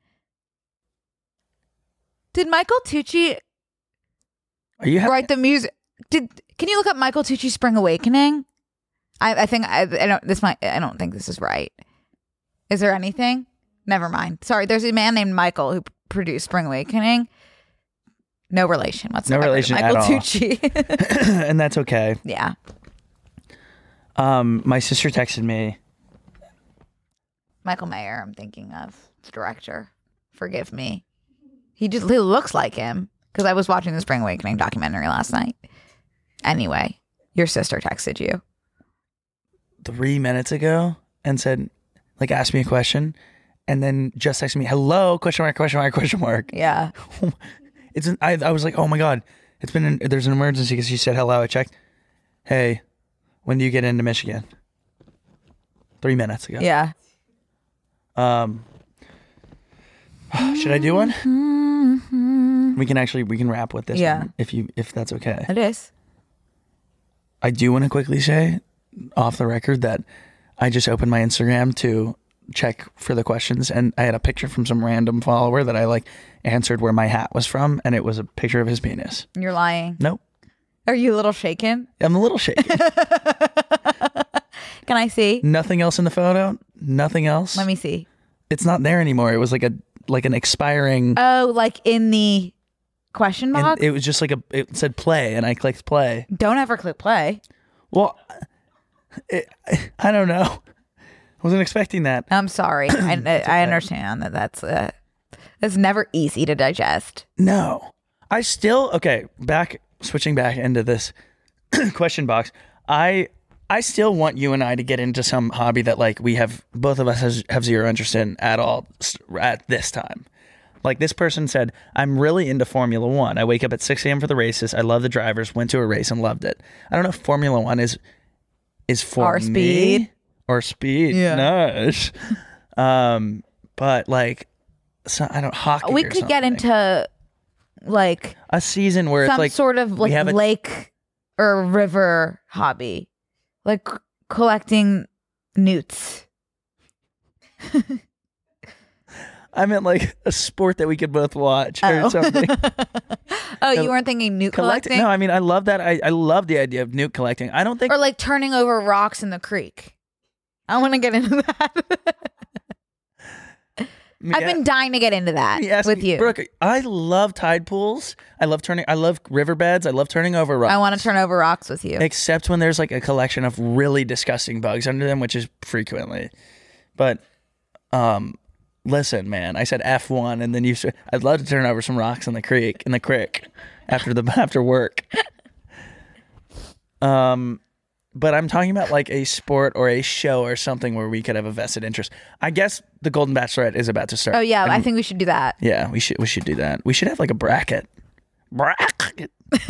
S4: Did Michael Tucci
S3: Are you having,
S4: write the music? Did can you look up Michael Tucci Spring Awakening? I, I think I, I don't. This might. I don't think this is right. Is there anything? Never mind. Sorry. There's a man named Michael who p- produced Spring Awakening. No relation whatsoever. to
S3: relation
S4: Michael
S3: at all.
S4: Tucci.
S3: and that's okay.
S4: Yeah.
S3: Um, my sister texted me.
S4: Michael Mayer. I'm thinking of the director. Forgive me. He just he looks like him because I was watching the Spring Awakening documentary last night. Anyway, your sister texted you.
S3: three minutes ago and said, like, asked me a question, and then just texted me, hello, question mark, question mark, question mark.
S4: Yeah.
S3: It's an, I, I was like, oh my God, it's been, an, there's an emergency because she said hello. I checked. Hey, when do you get into Michigan? Three minutes ago.
S4: Yeah.
S3: Um, should I do one? We can actually, we can wrap with this
S4: Yeah.
S3: one if you, if that's okay.
S4: It is.
S3: I do want to quickly say off the record that I just opened my Instagram to check for the questions, and I had a picture from some random follower that I like answered where my hat was from, and it was a picture of his penis.
S4: You're lying.
S3: Nope.
S4: Are you a little shaken?
S3: I'm a little shaky.
S4: Can I see?
S3: Nothing else in the photo. Nothing else.
S4: Let me see.
S3: It's not there anymore. It was like a like an expiring.
S4: Oh, like in the question box?
S3: It was just like a. It said play, and I clicked play.
S4: Don't ever click play.
S3: Well, it, I don't know. I wasn't expecting that.
S4: I'm sorry. I, I understand that that's uh, that's never easy to digest.
S3: No, I still okay. Back switching back into this question box. I I still want you and I to get into some hobby that like we have both of us has, have zero interest in at all at this time. Like this person said, I'm really into Formula One. I wake up at six a.m. for the races. I love the drivers. Went to a race and loved it. I don't know if Formula One is is for
S4: Or
S3: me
S4: speed.
S3: or speed.
S4: Yeah.
S3: Nice. Um, but like, so, I don't hockey.
S4: We
S3: or
S4: could get
S3: something.
S4: into like
S3: a season where
S4: some
S3: it's like
S4: sort of like
S3: we have a-
S4: lake or river hobby, like c- collecting newts.
S3: I meant like a sport that we could both watch or
S4: Oh.
S3: something.
S4: Oh, you weren't thinking newt
S3: Collect-
S4: collecting?
S3: No, I mean I love that. I, I love the idea of newt collecting. I don't think
S4: Or like turning over rocks in the creek. I want to get into that. I've
S3: Yeah.
S4: been dying to get into that
S3: You asked
S4: with
S3: me-
S4: you.
S3: Brooke, I love tide pools. I love turning. I love riverbeds. I love turning over rocks.
S4: I want to turn over rocks with you.
S3: except when there's like a collection of really disgusting bugs under them, which is frequently. But, um, listen, man, I said F one, and then you said I'd love to turn over some rocks in the creek in the creek after the after work. Um. But I'm talking about like a sport or a show or something where we could have a vested interest. I guess the Golden Bachelorette is about to start.
S4: Oh yeah,
S3: And-
S4: I think we should do that.
S3: yeah, we should we should do that. We should have like a bracket. Bracket.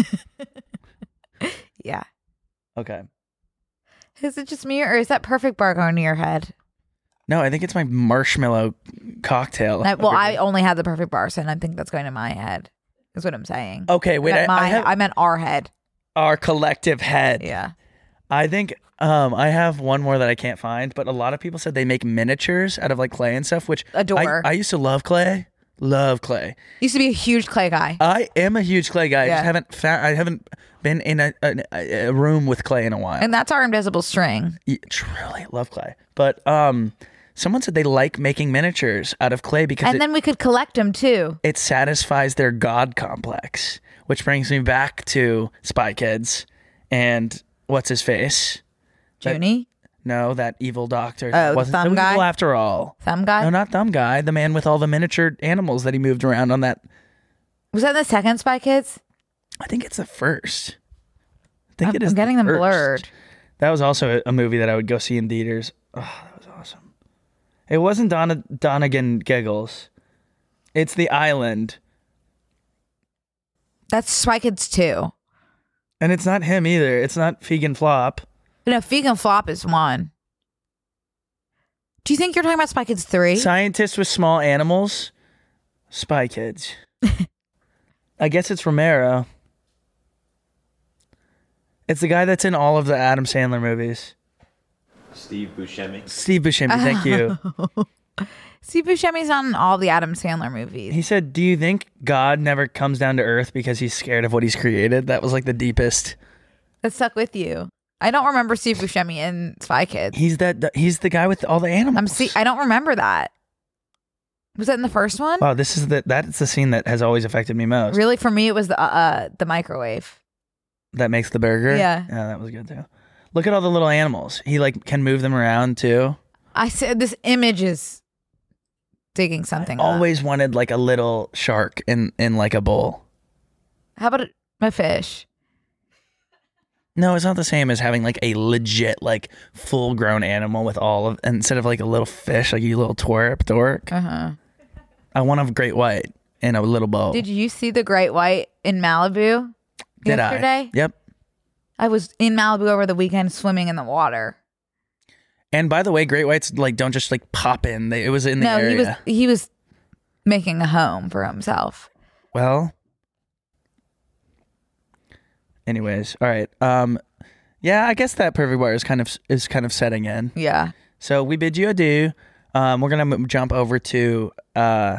S4: Yeah.
S3: Okay.
S4: Is it just me or is that perfect bar going to your head?
S3: No, I think it's my marshmallow cocktail.
S4: I, well,
S3: over
S4: I
S3: here.
S4: only had the perfect bar, so I think that's going to my head. Is what I'm saying.
S3: Okay, wait.
S4: I,
S3: I,
S4: meant my,
S3: I have
S4: I meant our head.
S3: our collective head.
S4: Yeah.
S3: I think um, I have one more that I can't find, but a lot of people said they make miniatures out of like clay and stuff, which
S4: Adore.
S3: I, I used to love clay. Love clay.
S4: Used to be a huge clay guy.
S3: I am a huge clay guy. I
S4: Yeah.
S3: just haven't found. I haven't been in a, a, a room with clay in a while.
S4: And that's our invisible string.
S3: Yeah, truly love clay. But um, someone said they like making miniatures out of clay because
S4: And
S3: it,
S4: then we could collect them too.
S3: it satisfies their god complex, which brings me back to Spy Kids and what's his face? That-
S4: Junie?
S3: No, that evil doctor.
S4: Oh, the
S3: wasn't
S4: thumb
S3: so
S4: guy?
S3: evil after all.
S4: Thumb guy?
S3: No, not thumb guy. The man with all the miniature animals that he moved around on that.
S4: Was that the second Spy Kids?
S3: I think it's the first. I think
S4: I'm,
S3: it is.
S4: I'm getting
S3: the
S4: them
S3: first.
S4: blurred.
S3: That was also a, a movie that I would go see in theaters. Oh, that was awesome. It wasn't Don- Donegan Giggles. It's The Island.
S4: That's Spy Kids two.
S3: And it's not him either. It's not Fegan Flop.
S4: No, Vegan Flop is one. Do you think you're talking about Spy Kids three?
S3: Scientists with Small Animals. Spy Kids. I guess it's Romero. It's the guy that's in all of the Adam Sandler movies.
S7: Steve Buscemi.
S3: Steve Buscemi, thank you.
S4: Steve Buscemi's on all the Adam Sandler movies.
S3: He said, do you think God never comes down to earth because he's scared of what he's created? That was like the deepest.
S4: That stuck with you. I don't remember Steve Buscemi in Spy Kids.
S3: He's that. He's the guy with all the animals.
S4: I'm see. I don't remember that. Was that in the first one?
S3: Wow, this is the that's the scene that has always affected me most.
S4: Really, for me, it was the uh, uh the microwave.
S3: That makes the burger.
S4: Yeah.
S3: yeah, that was good too. Look at all the little animals. He like can move them around too.
S4: I said this image is digging something. up.
S3: Always wanted like a little shark in in like a bowl.
S4: How about a, a fish?
S3: No, it's not the same as having like a legit like full grown animal with all of instead of like a little fish, like you little twerp dork.
S4: Uh huh.
S3: I want a great white in a little bowl.
S4: Did you see the great white in Malibu
S3: Did
S4: yesterday?
S3: I? Yep.
S4: I was in Malibu over the weekend swimming in the water.
S3: And by the way, great whites like don't just like pop in. They, it was in the
S4: no,
S3: area.
S4: he was he was making a home for himself.
S3: Well, anyways, all right. Um, Yeah, I guess that perfect weather is kind of is kind of setting in.
S4: Yeah.
S3: So we bid you adieu. Um, we're gonna m- jump over to uh,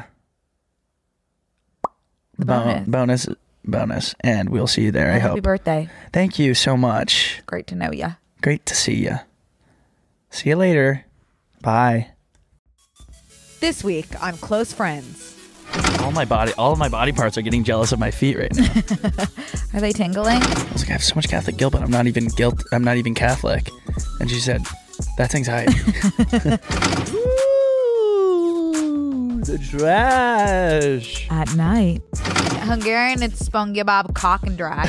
S4: The
S3: bo-
S4: bonus.
S3: bonus, bonus, and we'll see you there. I
S4: Happy
S3: hope.
S4: birthday.
S3: Thank you so much.
S4: Great to know ya.
S3: Great to see you. See you later. Bye.
S8: This week on Close Friends.
S3: All my body, all of my body parts are getting jealous of my feet right now.
S4: Are they tingling?
S3: I was like, I have so much Catholic guilt, but I'm not even guilt. I'm not even Catholic. And she said, "That's anxiety." Ooh, the trash.
S4: At night. Hungarian, it's SpongeBob cock and drag.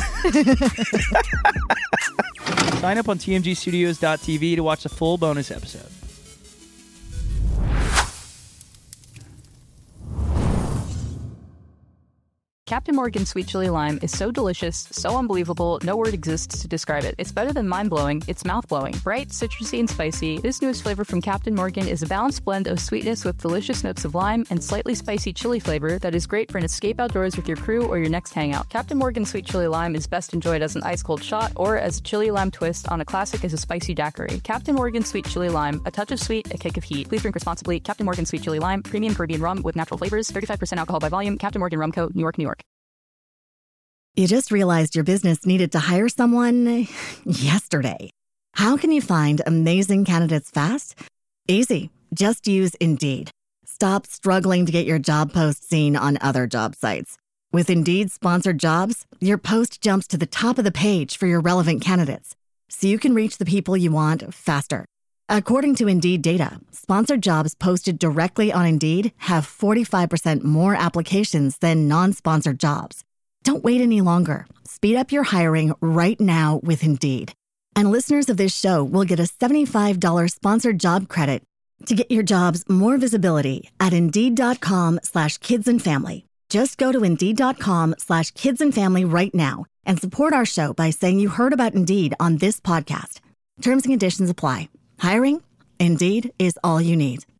S3: Sign up on T M G studios dot T V to watch the full bonus episode.
S1: Captain Morgan Sweet Chili Lime is so delicious, so unbelievable, no word exists to describe it. It's better than mind-blowing, it's mouth-blowing. Bright, citrusy, and spicy, this newest flavor from Captain Morgan is a balanced blend of sweetness with delicious notes of lime and slightly spicy chili flavor that is great for an escape outdoors with your crew or your next hangout. Captain Morgan Sweet Chili Lime is best enjoyed as an ice-cold shot or as a chili lime twist on a classic as a spicy daiquiri. Captain Morgan Sweet Chili Lime, a touch of sweet, a kick of heat. Please drink responsibly. Captain Morgan Sweet Chili Lime, premium Caribbean rum with natural flavors, thirty-five percent alcohol by volume. Captain Morgan Rum Co., New York, New York.
S9: You just realized your business needed to hire someone yesterday. How can you find amazing candidates fast? Easy. Just use Indeed. Stop struggling to get your job post seen on other job sites. With Indeed sponsored jobs, your post jumps to the top of the page for your relevant candidates, so you can reach the people you want faster. According to Indeed data, sponsored jobs posted directly on Indeed have forty-five percent more applications than non-sponsored jobs. Don't wait any longer. Speed up your hiring right now with Indeed. And listeners of this show will get a seventy-five dollars sponsored job credit to get your jobs more visibility at Indeed.com slash kids and family. Just go to Indeed.com slash kids and family right now and support our show by saying you heard about Indeed on this podcast. Terms and conditions apply. Hiring? Indeed is all you need.